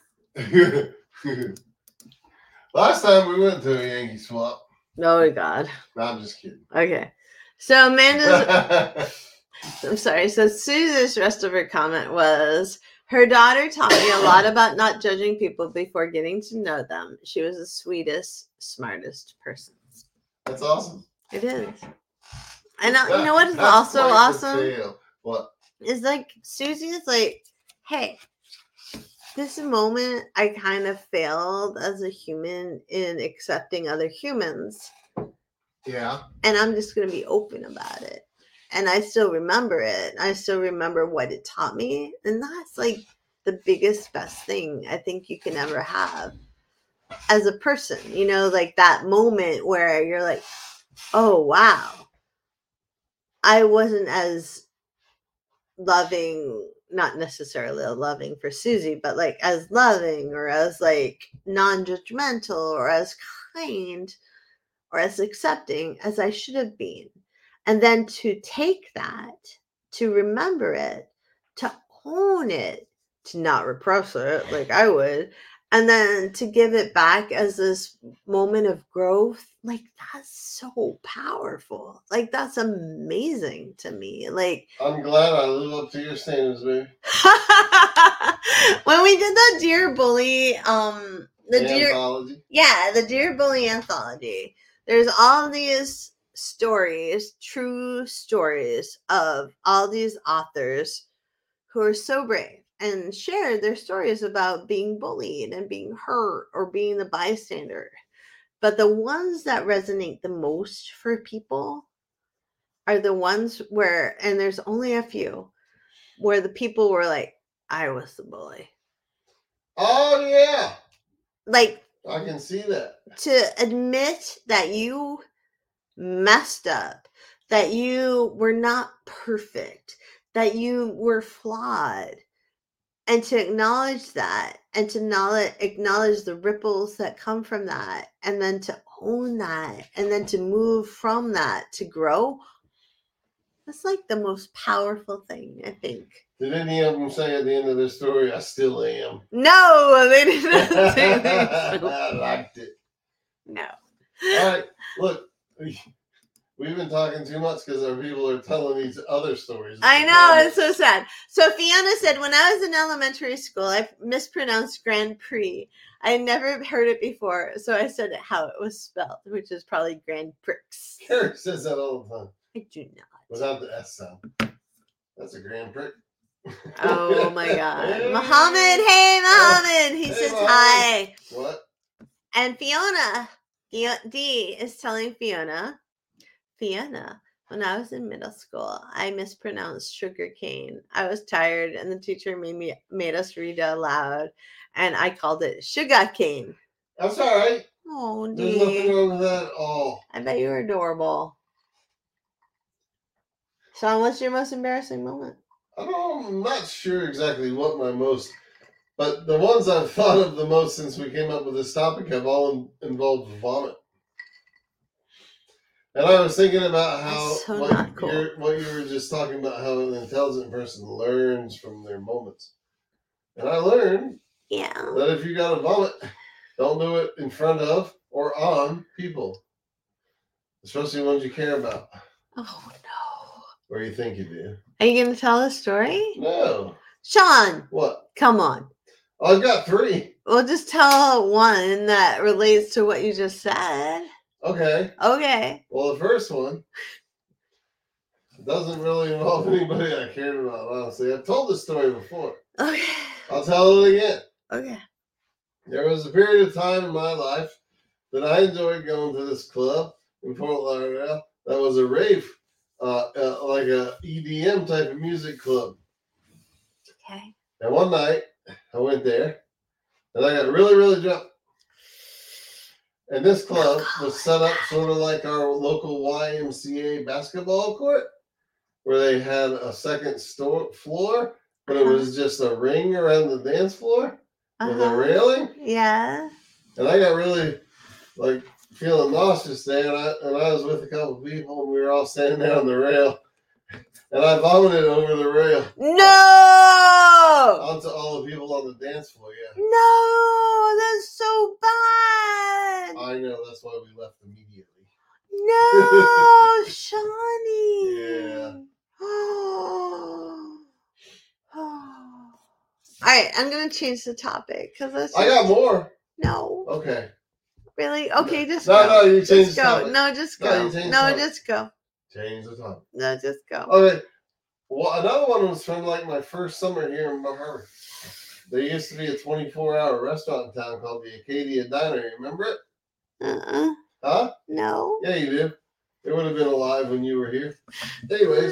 Last time we went to a Yankee swap. Oh, God. No, I'm just kidding. Okay. So Amanda's... I'm sorry. So Susie's rest of her comment was, her daughter taught me a lot about not judging people before getting to know them. She was the sweetest, smartest person. That's awesome. It is. And uh, you know what is That's also awesome? What? Is like Susie is like, hey, this moment I kind of failed as a human in accepting other humans. Yeah. And I'm just going to be open about it. And I still remember it. I still remember what it taught me. And that's like the biggest, best thing I think you can ever have as a person. You know, like that moment where you're like, oh, wow. I wasn't as loving, not necessarily loving for Susie, but like as loving or as like non-judgmental or as kind or as accepting as I should have been. And then to take that, to remember it, to own it, to not repress it like I would, and then to give it back as this moment of growth, like that's so powerful. Like that's amazing to me. Like I'm glad I live up to your standards, baby. When we did the Dear Bully, um, the, the Dear, anthology. yeah, the Dear Bully anthology. There's all these stories, true stories of all these authors who are so brave and share their stories about being bullied and being hurt or being the bystander. But the ones that resonate the most for people are the ones where, and there's only a few, where the people were like, I was the bully. Oh, yeah. Like, I can see that. To admit that you messed up, that you were not perfect, that you were flawed, and to acknowledge that and to knowledge, acknowledge the ripples that come from that, and then to own that, and then to move from that to grow. That's like the most powerful thing, I think. Did any of them say at the end of their story, I still am? No, they didn't say that. I liked it. No. All right, look. We've been talking too much because our people are telling these other stories. I know, it's so sad. So Fiona said, when I was in elementary school, I mispronounced Grand Prix. I had never heard it before, so I said it how it was spelled, which is probably Grand Prix. Eric says that all the time. I do not. Without the S sound. That's a Grand Prix. Oh my God. Hey. Muhammad, hey Muhammad. He hey, says Muhammad. Hi. What? And Fiona, D is telling Fiona, Fiona, when I was in middle school, I mispronounced sugar cane. I was tired and the teacher made me made us read it aloud and I called it sugar cane. That's all right. Oh, D. There's nothing wrong with that at all. I bet you were adorable. Sean, what's your most embarrassing moment? I don't, I'm not sure exactly what my most, but the ones I've thought of the most since we came up with this topic have all in, involved vomit. And I was thinking about how so what, cool. you're, what you were just talking about, how an intelligent person learns from their moments. And I learned yeah. that if you got to vomit, don't do it in front of or on people, especially ones you care about. Oh, no. Or you think you do. Are you going to tell a story? No. Sean. What? Come on. I've got three. Well, just tell one that relates to what you just said. Okay. Okay. Well, the first one doesn't really involve anybody I cared about, honestly. I've told this story before. Okay. I'll tell it again. Okay. there was a period of time in my life that I enjoyed going to this club in Fort Lauderdale. That was a rave, uh, uh, like a E D M type of music club. Okay. And one night, I went there, and I got really, really drunk. And this club was set up sort of like our local Y M C A basketball court, where they had a second store floor, but it was just a ring around the dance floor with Uh-huh. a railing. Yeah. And I got really like feeling nauseous there, and I and I was with a couple of people, and we were all standing there on the rail, and I vomited over the rail. No. Onto all the people on the dance floor. Yeah. No, that's so bad. I know. That's why we left immediately. No, Shawnee. Yeah. Oh. Oh. All right, I'm gonna change the topic because that's. I got more. No. Okay. Really? Okay, just no, go. No, you change just the go. topic. No, just No, go. you change No, the topic. just go. Change the topic. No, just go. Okay. Well, another one was from like my first summer here in Bar Harbor. There used to be a twenty-four hour restaurant in town called the Acadia Diner. You remember it? Uh-uh. Huh? No. Yeah, you do. It would have been alive when you were here. Anyways,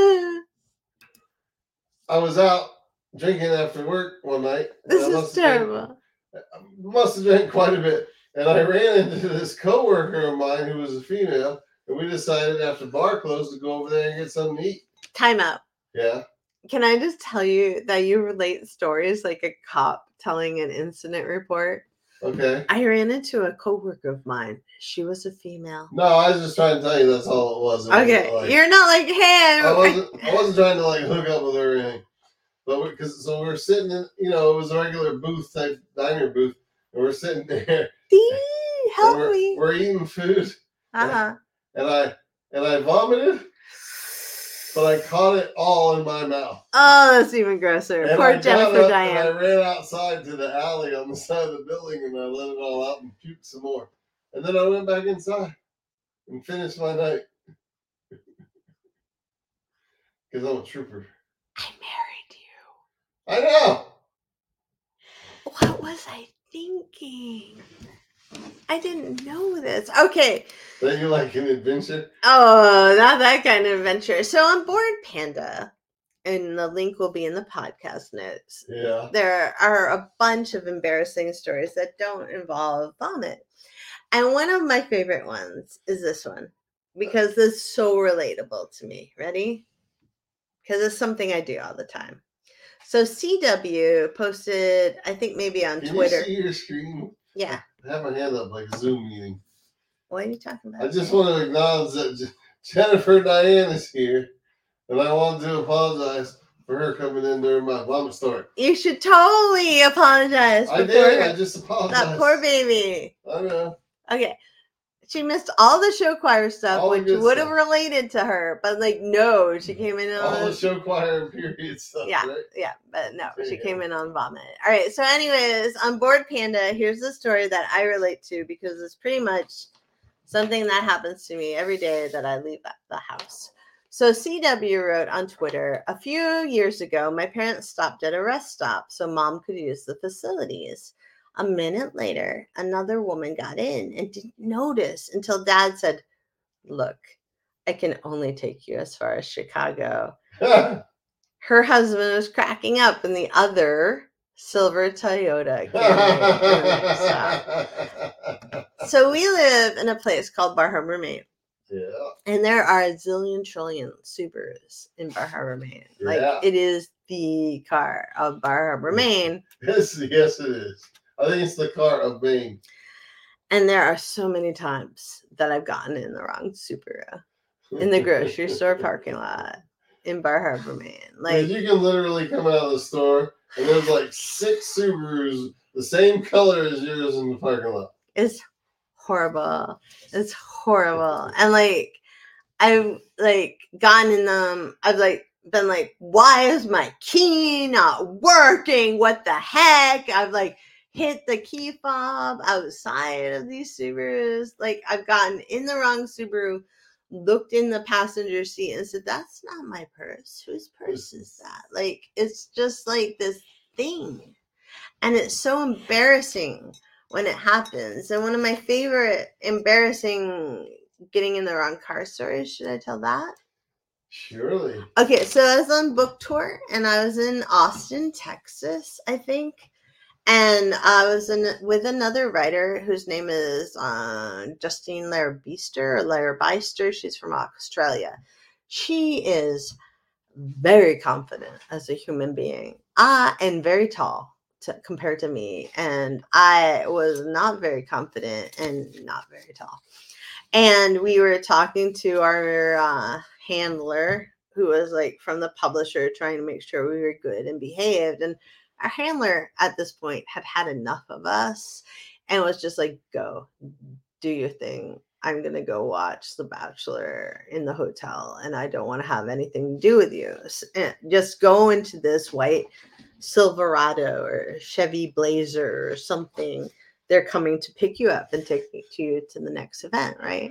I was out drinking after work one night. This is terrible. Drank, I must have drank quite a bit. And I ran into this coworker of mine who was a female. And we decided after bar closed to go over there and get something to eat. Time out. Yeah. Can I just tell you that you relate stories like a cop telling an incident report? Okay. I ran into a coworker of mine. She was a female. No, I was just trying to tell you that's all it was. It okay. like, You're not like, hey. I wasn't, I wasn't trying to like hook up with her or anything. But because so we we're sitting in, you know, it was a regular booth type diner booth. And we're sitting there. Dee, help we're, me. We're eating food. Uh-huh. And I and I vomited, but I caught it all in my mouth. Oh, that's even grosser. And Poor I Jennifer up, Diane. And I ran outside to the alley on the side of the building and I let it all out and puked some more. And then I went back inside and finished my night. Because I'm a trooper. I married you. I know. What was I thinking? I didn't know this. Okay. That you like an adventure? Oh, not that kind of adventure. So on board Panda, and the link will be in the podcast notes. Yeah. There are a bunch of embarrassing stories that don't involve vomit. And one of my favorite ones is this one because this is so relatable to me. Ready? Because it's something I do all the time. So C W posted, I think maybe on Can Twitter. You see your screen? Yeah. I have my hand up like a Zoom meeting. What are you talking about? I just want to acknowledge that Jennifer Diane is here, and I want to apologize for her coming in during my vomit story. You should totally apologize. I did. I just apologized. That poor baby. I know. Okay. She missed all the show choir stuff, all which would have stuff. related to her, but like, no, she came in on all the show choir and period stuff. Yeah, right? yeah, but no, There she you came go. in on vomit. All right, so anyways, on board Panda, here's the story that I relate to because it's pretty much something that happens to me every day that I leave the house. So C W wrote on Twitter, a few years ago, my parents stopped at a rest stop so mom could use the facilities. A minute later, another woman got in and didn't notice until dad said, look, I can only take you as far as Chicago. Her husband was cracking up in the other silver Toyota Camry. So we live in a place called Bar Harbor, Maine. Yeah. And there are a zillion trillion Subarus in Bar Harbor, Maine. Like Yeah. it is the car of Bar Harbor, Maine. Yes, yes, it is. I think it's the car of Maine. And there are so many times that I've gotten in the wrong Subaru in the grocery store parking lot in Bar Harbor, Maine. Like you can literally come out of the store and there's like six Subarus the same color as yours in the parking lot. It's horrible. It's horrible. And like I've like gotten in them. I've like been like, why is my key not working? What the heck? I've like hit the key fob outside of these Subarus. Like I've gotten in the wrong Subaru, looked in the passenger seat and said, that's not my purse. Whose purse is that? Like, it's just like this thing. And it's so embarrassing when it happens. And one of my favorite embarrassing getting in the wrong car stories, should I tell that? Surely. Okay, so I was on book tour and I was in Austin, Texas, I think. And I was in with another writer whose name is uh, Justine Larabeister or Larabeister. She's from Australia. She is very confident as a human being, uh, and very tall to, compared to me. And I was not very confident and not very tall. And we were talking to our uh, handler, who was like from the publisher, trying to make sure we were good and behaved. And our handler at this point had had enough of us and was just like, go do your thing. I'm going to go watch The Bachelor in the hotel and I don't want to have anything to do with you. Just go into this white Silverado or Chevy Blazer or something. They're coming to pick you up and take you to the next event, right?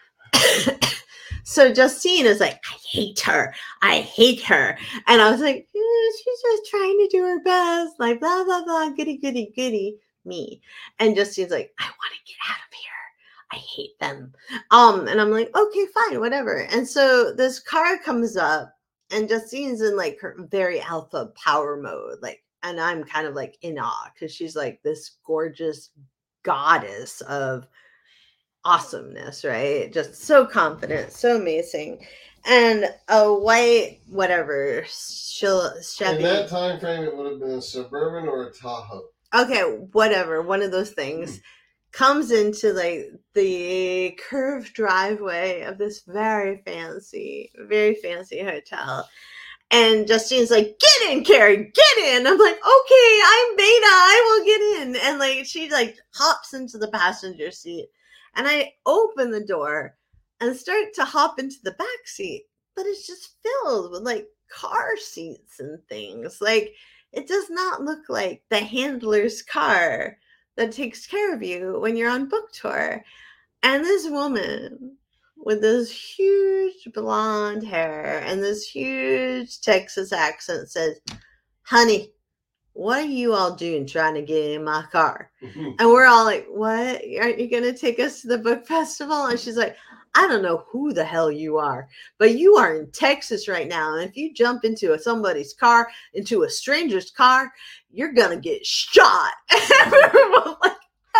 So Justine is like, I hate her. I hate her. And I was like, eh, she's just trying to do her best. Like, blah, blah, blah, goody, goody, goody, me. And Justine's like, I want to get out of here. I hate them. Um, and I'm like, okay, fine, whatever. And so this car comes up and Justine's in like her very alpha power mode. Like, and I'm kind of like in awe because she's like this gorgeous goddess of awesomeness, right? Just so confident, so amazing. And a white, whatever, she'll Chevy. In that time frame, it would have been a Suburban or a Tahoe. Okay, whatever, one of those things. Comes into like the curved driveway of this very fancy, very fancy hotel. And Justine's like, get in, Carrie, get in. I'm like, okay, I'm Beta, I will get in. And like, she like hops into the passenger seat. And I open the door and start to hop into the back seat. But it's just filled with like car seats and things. Like, it does not look like the handler's car that takes care of you when you're on book tour. And this woman with this huge blonde hair and this huge Texas accent says, honey, what are you all doing trying to get in my car? And we're all like, what? Aren't you going to take us to the book festival? And she's like, I don't know who the hell you are, but you are in Texas right now. And if you jump into a, somebody's car, into a stranger's car, you're going to get shot. And we were both like,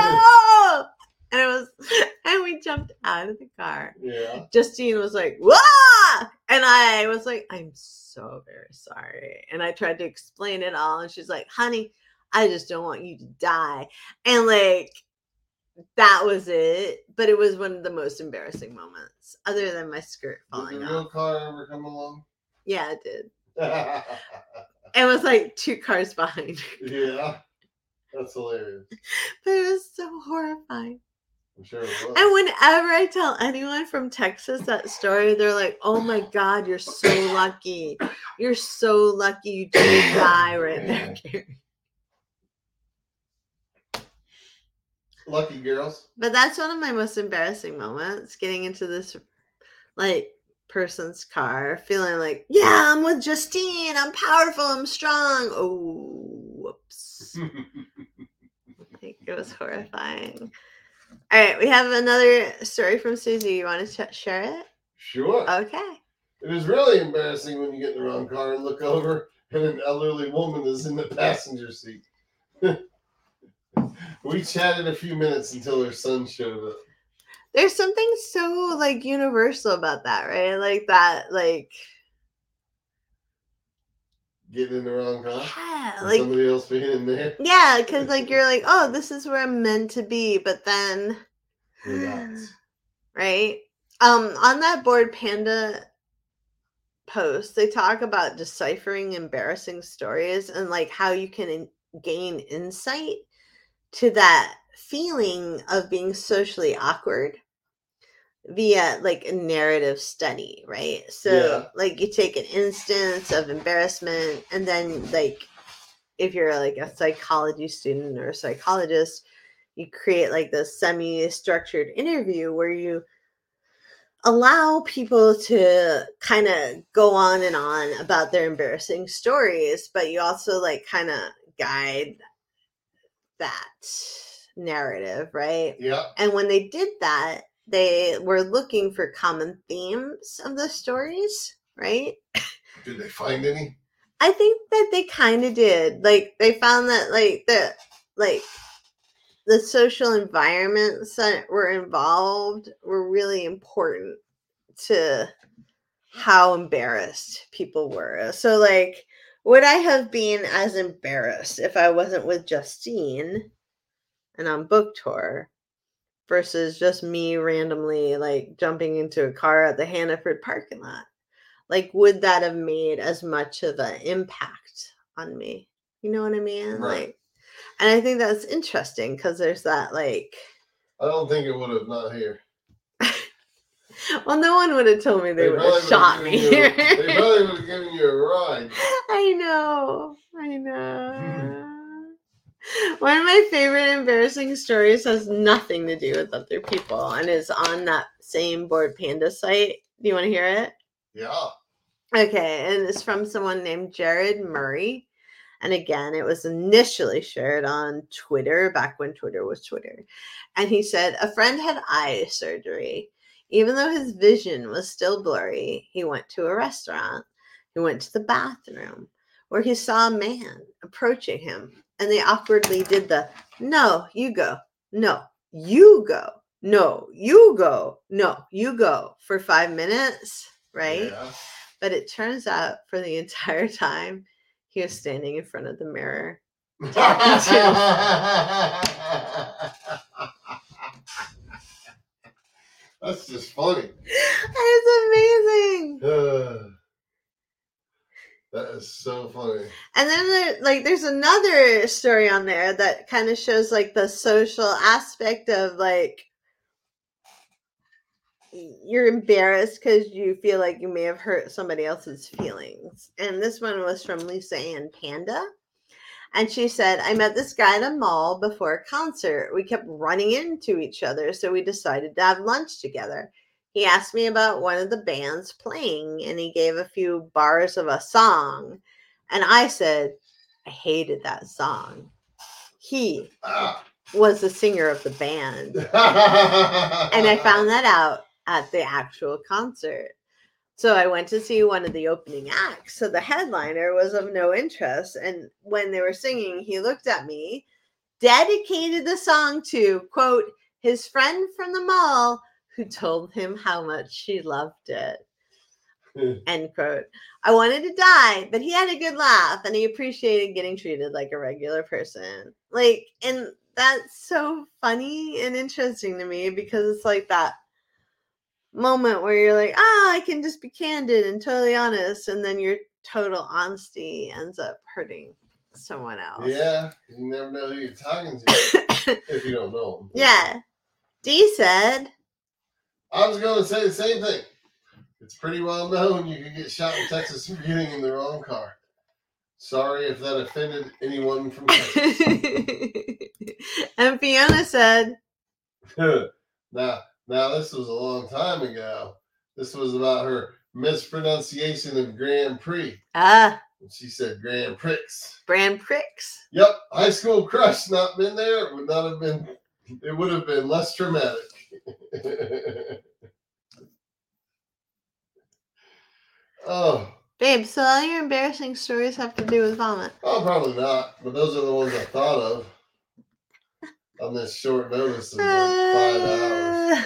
oh! And it was, and we jumped out of the car. Yeah. Justine was like, wah! And I was like, I'm so very sorry. And I tried to explain it all. And she's like, honey, I just don't want you to die. And like, that was it. But it was one of the most embarrassing moments, other than my skirt falling off. Did the off. real car ever come along? Yeah, it did. It was like two cars behind. Yeah. That's hilarious. But it was so horrifying. I'm sure it was. And whenever I tell anyone from Texas that story, they're like, oh my God, you're so lucky. You're so lucky you didn't die right there, Carrie. Lucky girls. But that's one of my most embarrassing moments, getting into this like person's car, feeling like, yeah, I'm with Justine. I'm powerful. I'm strong. Oh, whoops. Like, it was horrifying. All right, we have another story from Susie. You want to ch- share it? Sure. Okay. It is really embarrassing when you get in the wrong car and look over and an elderly woman is in the passenger seat. We chatted a few minutes until her son showed up. There's something so like universal about that, right? Like that, like getting in the wrong car. Yeah, and like somebody else being in there. Yeah, because like you're like, oh, this is where I'm meant to be, but then, Relax. right? Um, on that Bored Panda post, they talk about deciphering embarrassing stories and like how you can in- gain insight to that feeling of being socially awkward via like a narrative study, right? So Yeah. like you take an instance of embarrassment and then like if you're like a psychology student or a psychologist, you create like this semi-structured interview where you allow people to kind of go on and on about their embarrassing stories, but you also like kind of guide that narrative, right? Yeah. And when they did that, they were looking for common themes of the stories, right? Did they find any? I think that they kind of did. Like they found that like the like the social environments that were involved were really important to how embarrassed people were. So like would I have been as embarrassed if I wasn't with Justine and on book tour versus just me randomly like jumping into a car at the Hannaford parking lot? Like, would that have made as much of an impact on me? You know what I mean? Right. Like, and I think that's interesting because there's that like. I don't think it would have not here. Well, no one would have told me they, They would probably have would shot have me. given you. They probably would have given you a ride. I know. I know. One of my favorite embarrassing stories has nothing to do with other people and is on that same Bored Panda site. Do you want to hear it? Yeah. Okay, and it's from someone named Jared Murray. And again, it was initially shared on Twitter back when Twitter was Twitter. And he said, a friend had eye surgery. Even though his vision was still blurry, he went to a restaurant. He went to the bathroom where he saw a man approaching him. And they awkwardly did the, no, you go. No, you go. No, you go. No, you go for five minutes, right? Yeah. But it turns out for the entire time, he was standing in front of the mirror. That's just funny. It's amazing. Uh, that is so funny. And then there, like there's another story on there that kind of shows like the social aspect of like you're embarrassed because you feel like you may have hurt somebody else's feelings. And this one was from Lisa Ann Panda. And she said, I met this guy at a mall before a concert. We kept running into each other, so we decided to have lunch together. He asked me about one of the bands playing, and he gave a few bars of a song. And I said, I hated that song. He Ah. was the singer of the band. And I found that out at the actual concert. So I went to see one of the opening acts. So the headliner was of no interest. And when they were singing, he looked at me, dedicated the song to, quote, his friend from the mall who told him how much she loved it. End quote. I wanted to die, but he had a good laugh and he appreciated getting treated like a regular person. Like, and that's so funny and interesting to me because it's like that moment where you're like, ah, I can just be candid and totally honest, and then your total honesty ends up hurting someone else. Yeah, you never know who you're talking to if you don't know them. Yeah. Dee said, I was going to say the same thing. It's pretty well known you can get shot in Texas for getting in the wrong car. Sorry if that offended anyone from Texas. And Fiona said, now, now this was a long time ago. This was about her mispronunciation of Grand Prix. Ah. She said Grand Prix. Grand Prix. Yep. High school crush, not been there. It would not have been, it would have been less traumatic. Oh. Babe, so all your embarrassing stories have to do with vomit? Oh, probably not. But those are the ones I thought of on this short notice of like five hours.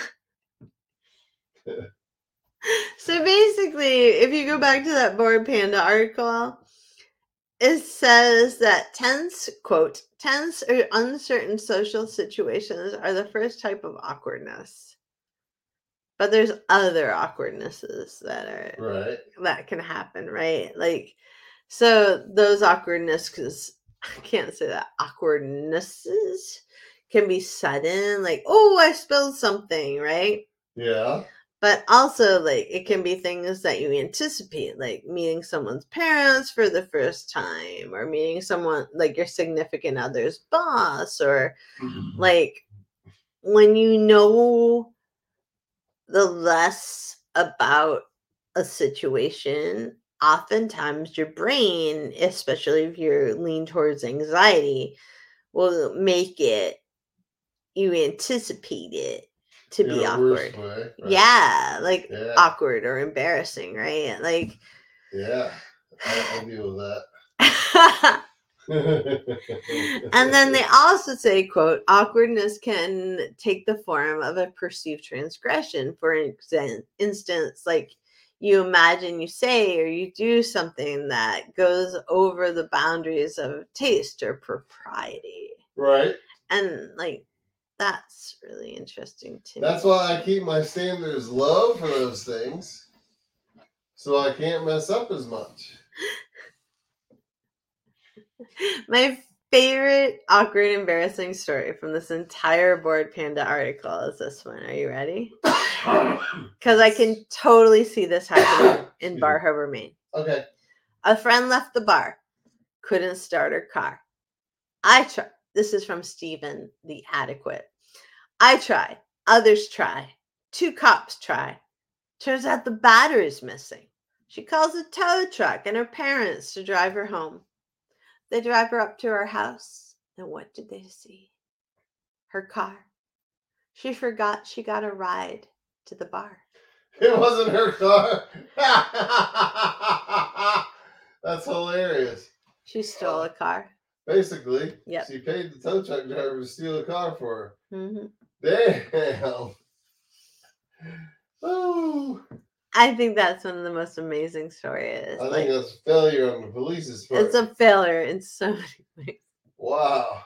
So basically, if you go back to that Bored Panda article, it says that tense, quote, tense or uncertain social situations are the first type of awkwardness. But there's other awkwardnesses that are right that can happen, right? Like, so those awkwardness, because I can't say that awkwardnesses can be sudden, like, oh, I spilled something, right? Yeah. But also, like, it can be things that you anticipate, like meeting someone's parents for the first time, or meeting someone like your significant other's boss, or mm-hmm. like when you know the less about a situation, oftentimes your brain, especially if you're lean towards anxiety, will make it, you anticipate it to In be a worse awkward. way, right? Yeah, like Yeah. awkward or embarrassing, right? Like, Yeah, I, I deal with that. and then they also say, quote, awkwardness can take the form of a perceived transgression. For exa- instance, like you imagine you say or you do something that goes over the boundaries of taste or propriety. Right. And like, that's really interesting to That's me. why I keep my standards low for those things, so I can't mess up as much. My favorite awkward, embarrassing story from this entire Bored Panda article is this one. Are you ready? Because I can totally see this happening in Bar Harbor, Maine. Okay. A friend left the bar, couldn't start her car. I tried. This is from Stephen the Adequate. I tried. Others try. Two cops try. Turns out the battery's missing. She calls a tow truck and her parents to drive her home. They drive her up to her house, and what did they see? Her car. She forgot she got a ride to the bar. It wasn't her car. That's hilarious. She stole a car. Basically, Yep. She paid the tow truck driver to steal a car for her. Mm-hmm. Damn. Oh. I think that's one of the most amazing stories. I like, think that's a failure on the police's part. It's a failure in so many ways. Wow.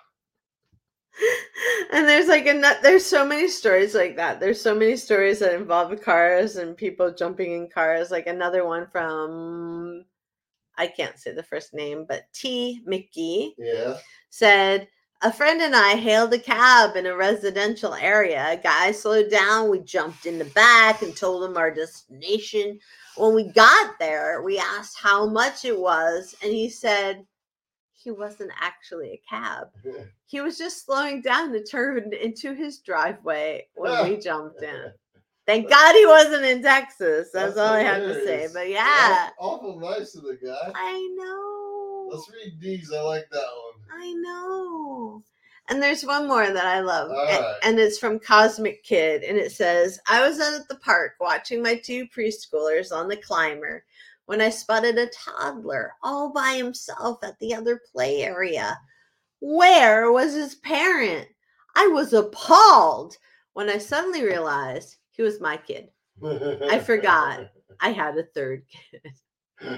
And there's like a there's so many stories like that. There's so many stories that involve cars and people jumping in cars. Like another one from, I can't say the first name, but T. McGee Yeah. said, a friend and I hailed a cab in a residential area. A guy slowed down. We jumped in the back and told him our destination. When we got there, we asked how much it was, and he said he wasn't actually a cab. He was just slowing down to turn into his driveway when we jumped in. Thank God he wasn't in Texas. That's, That's all hilarious. I have to say. But yeah. That's awful nice of the guy. I know. Let's read these. I like that one. I know. And there's one more that I love. All and, right. and it's from Cosmic Kid. And it says, I was out at the park watching my two preschoolers on the climber when I spotted a toddler all by himself at the other play area. Where was his parent? I was appalled when I suddenly realized he was my kid. I forgot I had a third kid.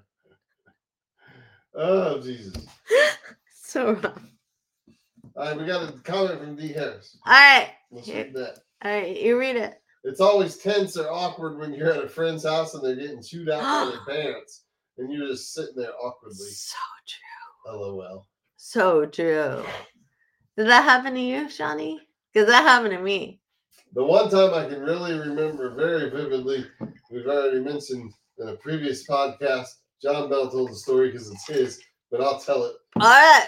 Oh, Jesus. So rough. All right, we got a comment from D. Harris. All right. Let's read that. All right, you read it. It's always tense or awkward when you're at a friend's house and they're getting chewed out by their parents, and you're just sitting there awkwardly. So true. LOL. So true. Did that happen to you, Shawnee? Because that happened to me. The one time I can really remember very vividly, we've already mentioned in a previous podcast, John Bell told the story because it's his, but I'll tell it. All right.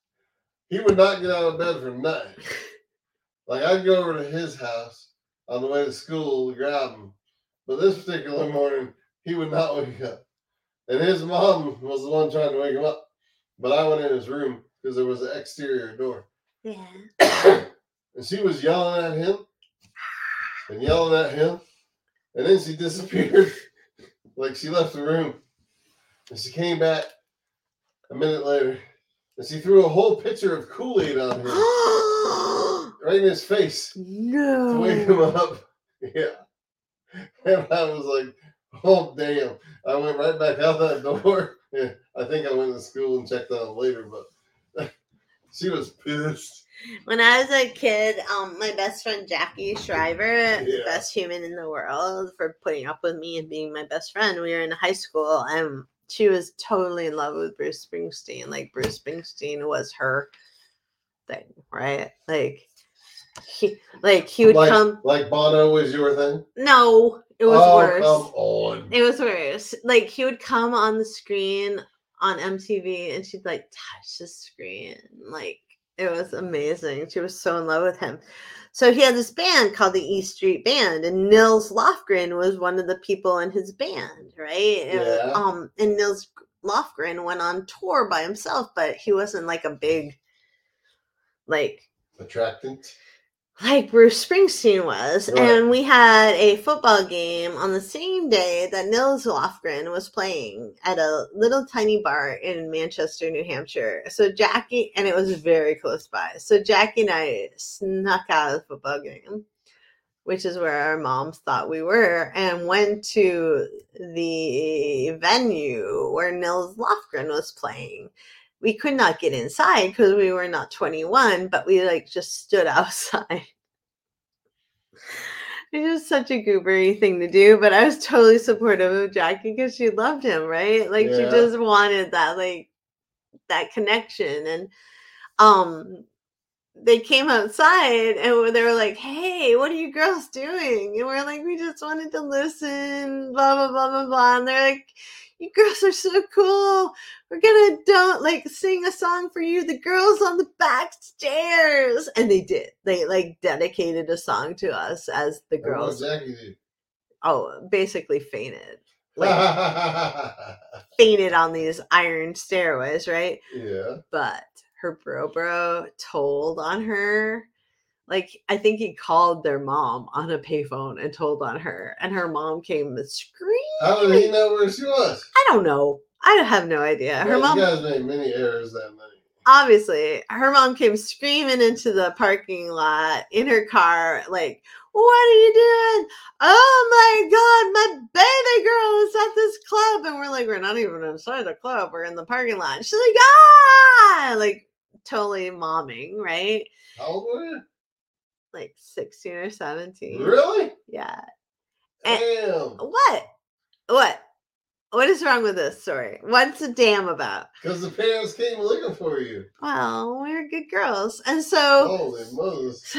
He would not get out of bed for nothing. Like, I'd go over to his house on the way to school to grab him. But this particular morning, he would not wake up. And his mom was the one trying to wake him up. But I went in his room because there was an exterior door. Yeah. And she was yelling at him and yelling at him. And then she disappeared. Like, she left the room. And she came back a minute later. And she threw a whole pitcher of Kool-Aid on him. Right in his face. No. To wake him up. Yeah. And I was like, oh, damn. I went right back out that door. Yeah, I think I went to school and checked on it later, but she was pissed. When I was a kid, um, my best friend Jackie Shriver, Yeah. best human in the world, for putting up with me and being my best friend. We were in high school, and she was totally in love with Bruce Springsteen. Like, Bruce Springsteen was her thing, right? Like, he, like he would like, come. Like Bono was your thing? No, it was oh, worse. Come on. It was worse. Like, he would come on the screen on M T V, and she'd like touch the screen. Like, it was amazing. She was so in love with him. So he had this band called the E Street Band, and Nils Lofgren was one of the people in his band, right? Yeah. Um, and Nils Lofgren went on tour by himself, but he wasn't like a big like Attractant. like Bruce Springsteen was. Right. And we had a football game on the same day that Nils Lofgren was playing at a little tiny bar in Manchester, New Hampshire. So Jackie, and it was very close by. So Jackie and I snuck out of the football game, which is where our moms thought we were, and went to the venue where Nils Lofgren was playing. We could not get inside because we were not twenty-one, but we like just stood outside. It was such a goobery thing to do, but I was totally supportive of Jackie because she loved him, right? Like she Yeah. just wanted that, like that connection. And um they came outside and they were like, "Hey, what are you girls doing?" And we're like, "We just wanted to listen, blah, blah, blah, blah, blah." And they're like, "You girls are so cool. We're going to don't like sing a song for you, the girls on the back stairs." And they did. They like dedicated a song to us as the And what girls. Jackie did? Oh, basically fainted. Like fainted on these iron stairways, right? Yeah. But her bro bro told on her. Like, I think he called their mom on a payphone and told on her. And her mom came screaming. How did he know where she was? I don't know. I have no idea. Her Man, mom, you guys made many errors that night. obviously, her mom came screaming into the parking lot in her car, like, "What are you doing? Oh my God, my baby girl is at this club." And we're like, "We're not even inside the club. We're in the parking lot." And she's like, "Ah!" Like, totally momming, right? How old were you? Like sixteen or seventeen. Really? Yeah. Damn. What? What? What is wrong with this story? What's the damn about? Because the parents came looking for you. Well, we're good girls. And so... Holy Moses.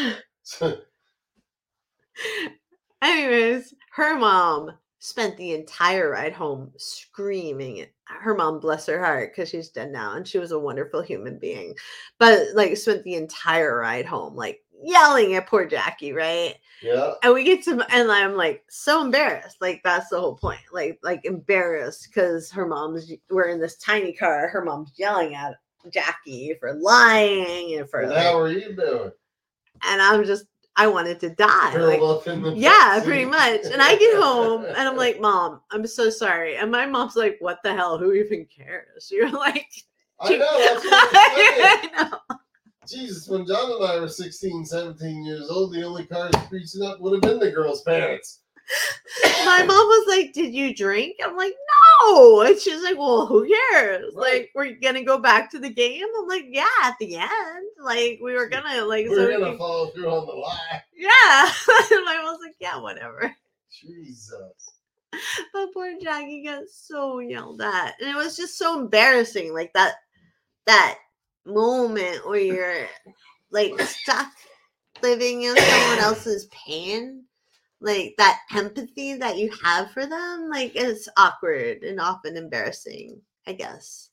Anyways, her mom spent the entire ride home screaming. Her mom, bless her heart, because she's dead now, and she was a wonderful human being. But, like, spent the entire ride home, like, yelling at poor Jackie, right? Yeah. And we get to, and I'm like so embarrassed. Like that's the whole point. Like, like embarrassed because her mom's. We're in this tiny car. Her mom's yelling at Jackie for lying and for. And like, how are you doing? And I'm just, I wanted to die. Curled like, up in the yeah, backseat. pretty much. And I get home and I'm like, "Mom, I'm so sorry." And my mom's like, "What the hell? Who even cares?" You're like, I know. That's what I'm saying. I know. Jesus, when John and I were sixteen, seventeen years old, the only cars screeching up would have been the girls' parents. My mom was like, "Did you drink?" I'm like, "No." And she's like, "Well, who cares? Right. Like, we're gonna go back to the game?" I'm like, "Yeah, at the end. Like, we were gonna like We're so going to we- follow through on the lie. yeah." And my mom's like, "Yeah, whatever." Jesus. But poor Jackie got so yelled at. And it was just so embarrassing. Like that that moment where you're like stuck living in someone else's pain. Like that empathy that you have for them, like it's awkward and often embarrassing, I guess.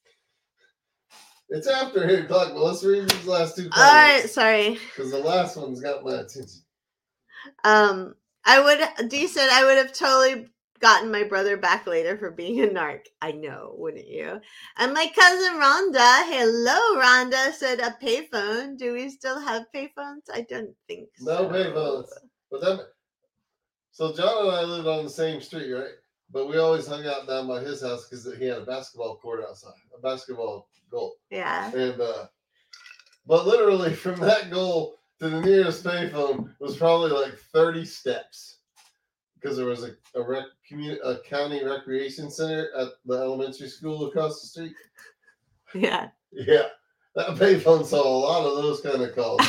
It's after eight o'clock, but let's read these last two comments. All right, sorry. Because the last one's got my attention. Um, I would, Dee said I would have totally gotten my brother back later for being a narc. I know, wouldn't you? And my cousin Rhonda, hello Rhonda, said a payphone. Do we still have payphones? I don't think No so. payphones. But then, so John and I lived on the same street, right? But we always hung out down by his house because he had a basketball court outside, a basketball goal. Yeah. And uh, but literally from that goal to the nearest payphone was probably like thirty steps because there was a a, rec, communi- a county recreation center at the elementary school across the street. Yeah. Yeah, that payphone saw a lot of those kind of calls.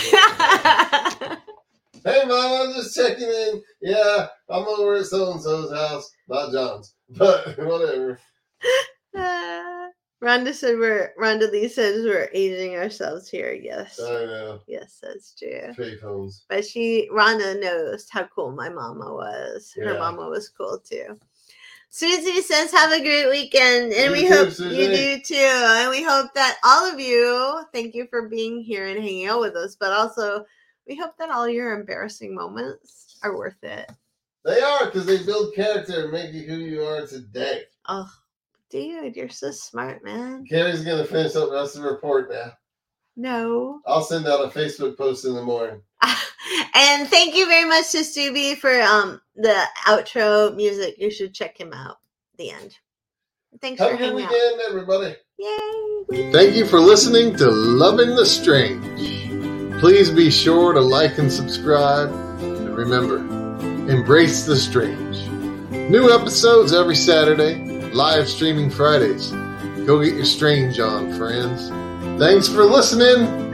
Hey, Mom, I'm just checking in. Yeah, I'm over at so-and-so's house. Not John's, but whatever. Uh, Rhonda said we're, Rhonda Lee says we're aging ourselves here. Yes. I know. Yes, that's true. Payphones. But she, Rhonda knows how cool my mama was. Her Yeah. mama was cool too. Susie says, have a great weekend. And You we too, hope Susie. you do too. And we hope that all of you, thank you for being here and hanging out with us. But also, we hope that all your embarrassing moments are worth it. They are, because they build character and make you who you are today. Oh, dude, you're so smart, man. Carrie's going to finish up the rest of the report now. No. I'll send out a Facebook post in the morning. And thank you very much to Stubby for um the outro music. You should check him out. The end. Thanks Have for a good hanging out. weekend, everybody. Yay. Thank you for listening to Loving the Strange. Please be sure to like and subscribe. And remember, embrace the strange. New episodes every Saturday, live streaming Fridays. Go get your strange on, friends. Thanks for listening.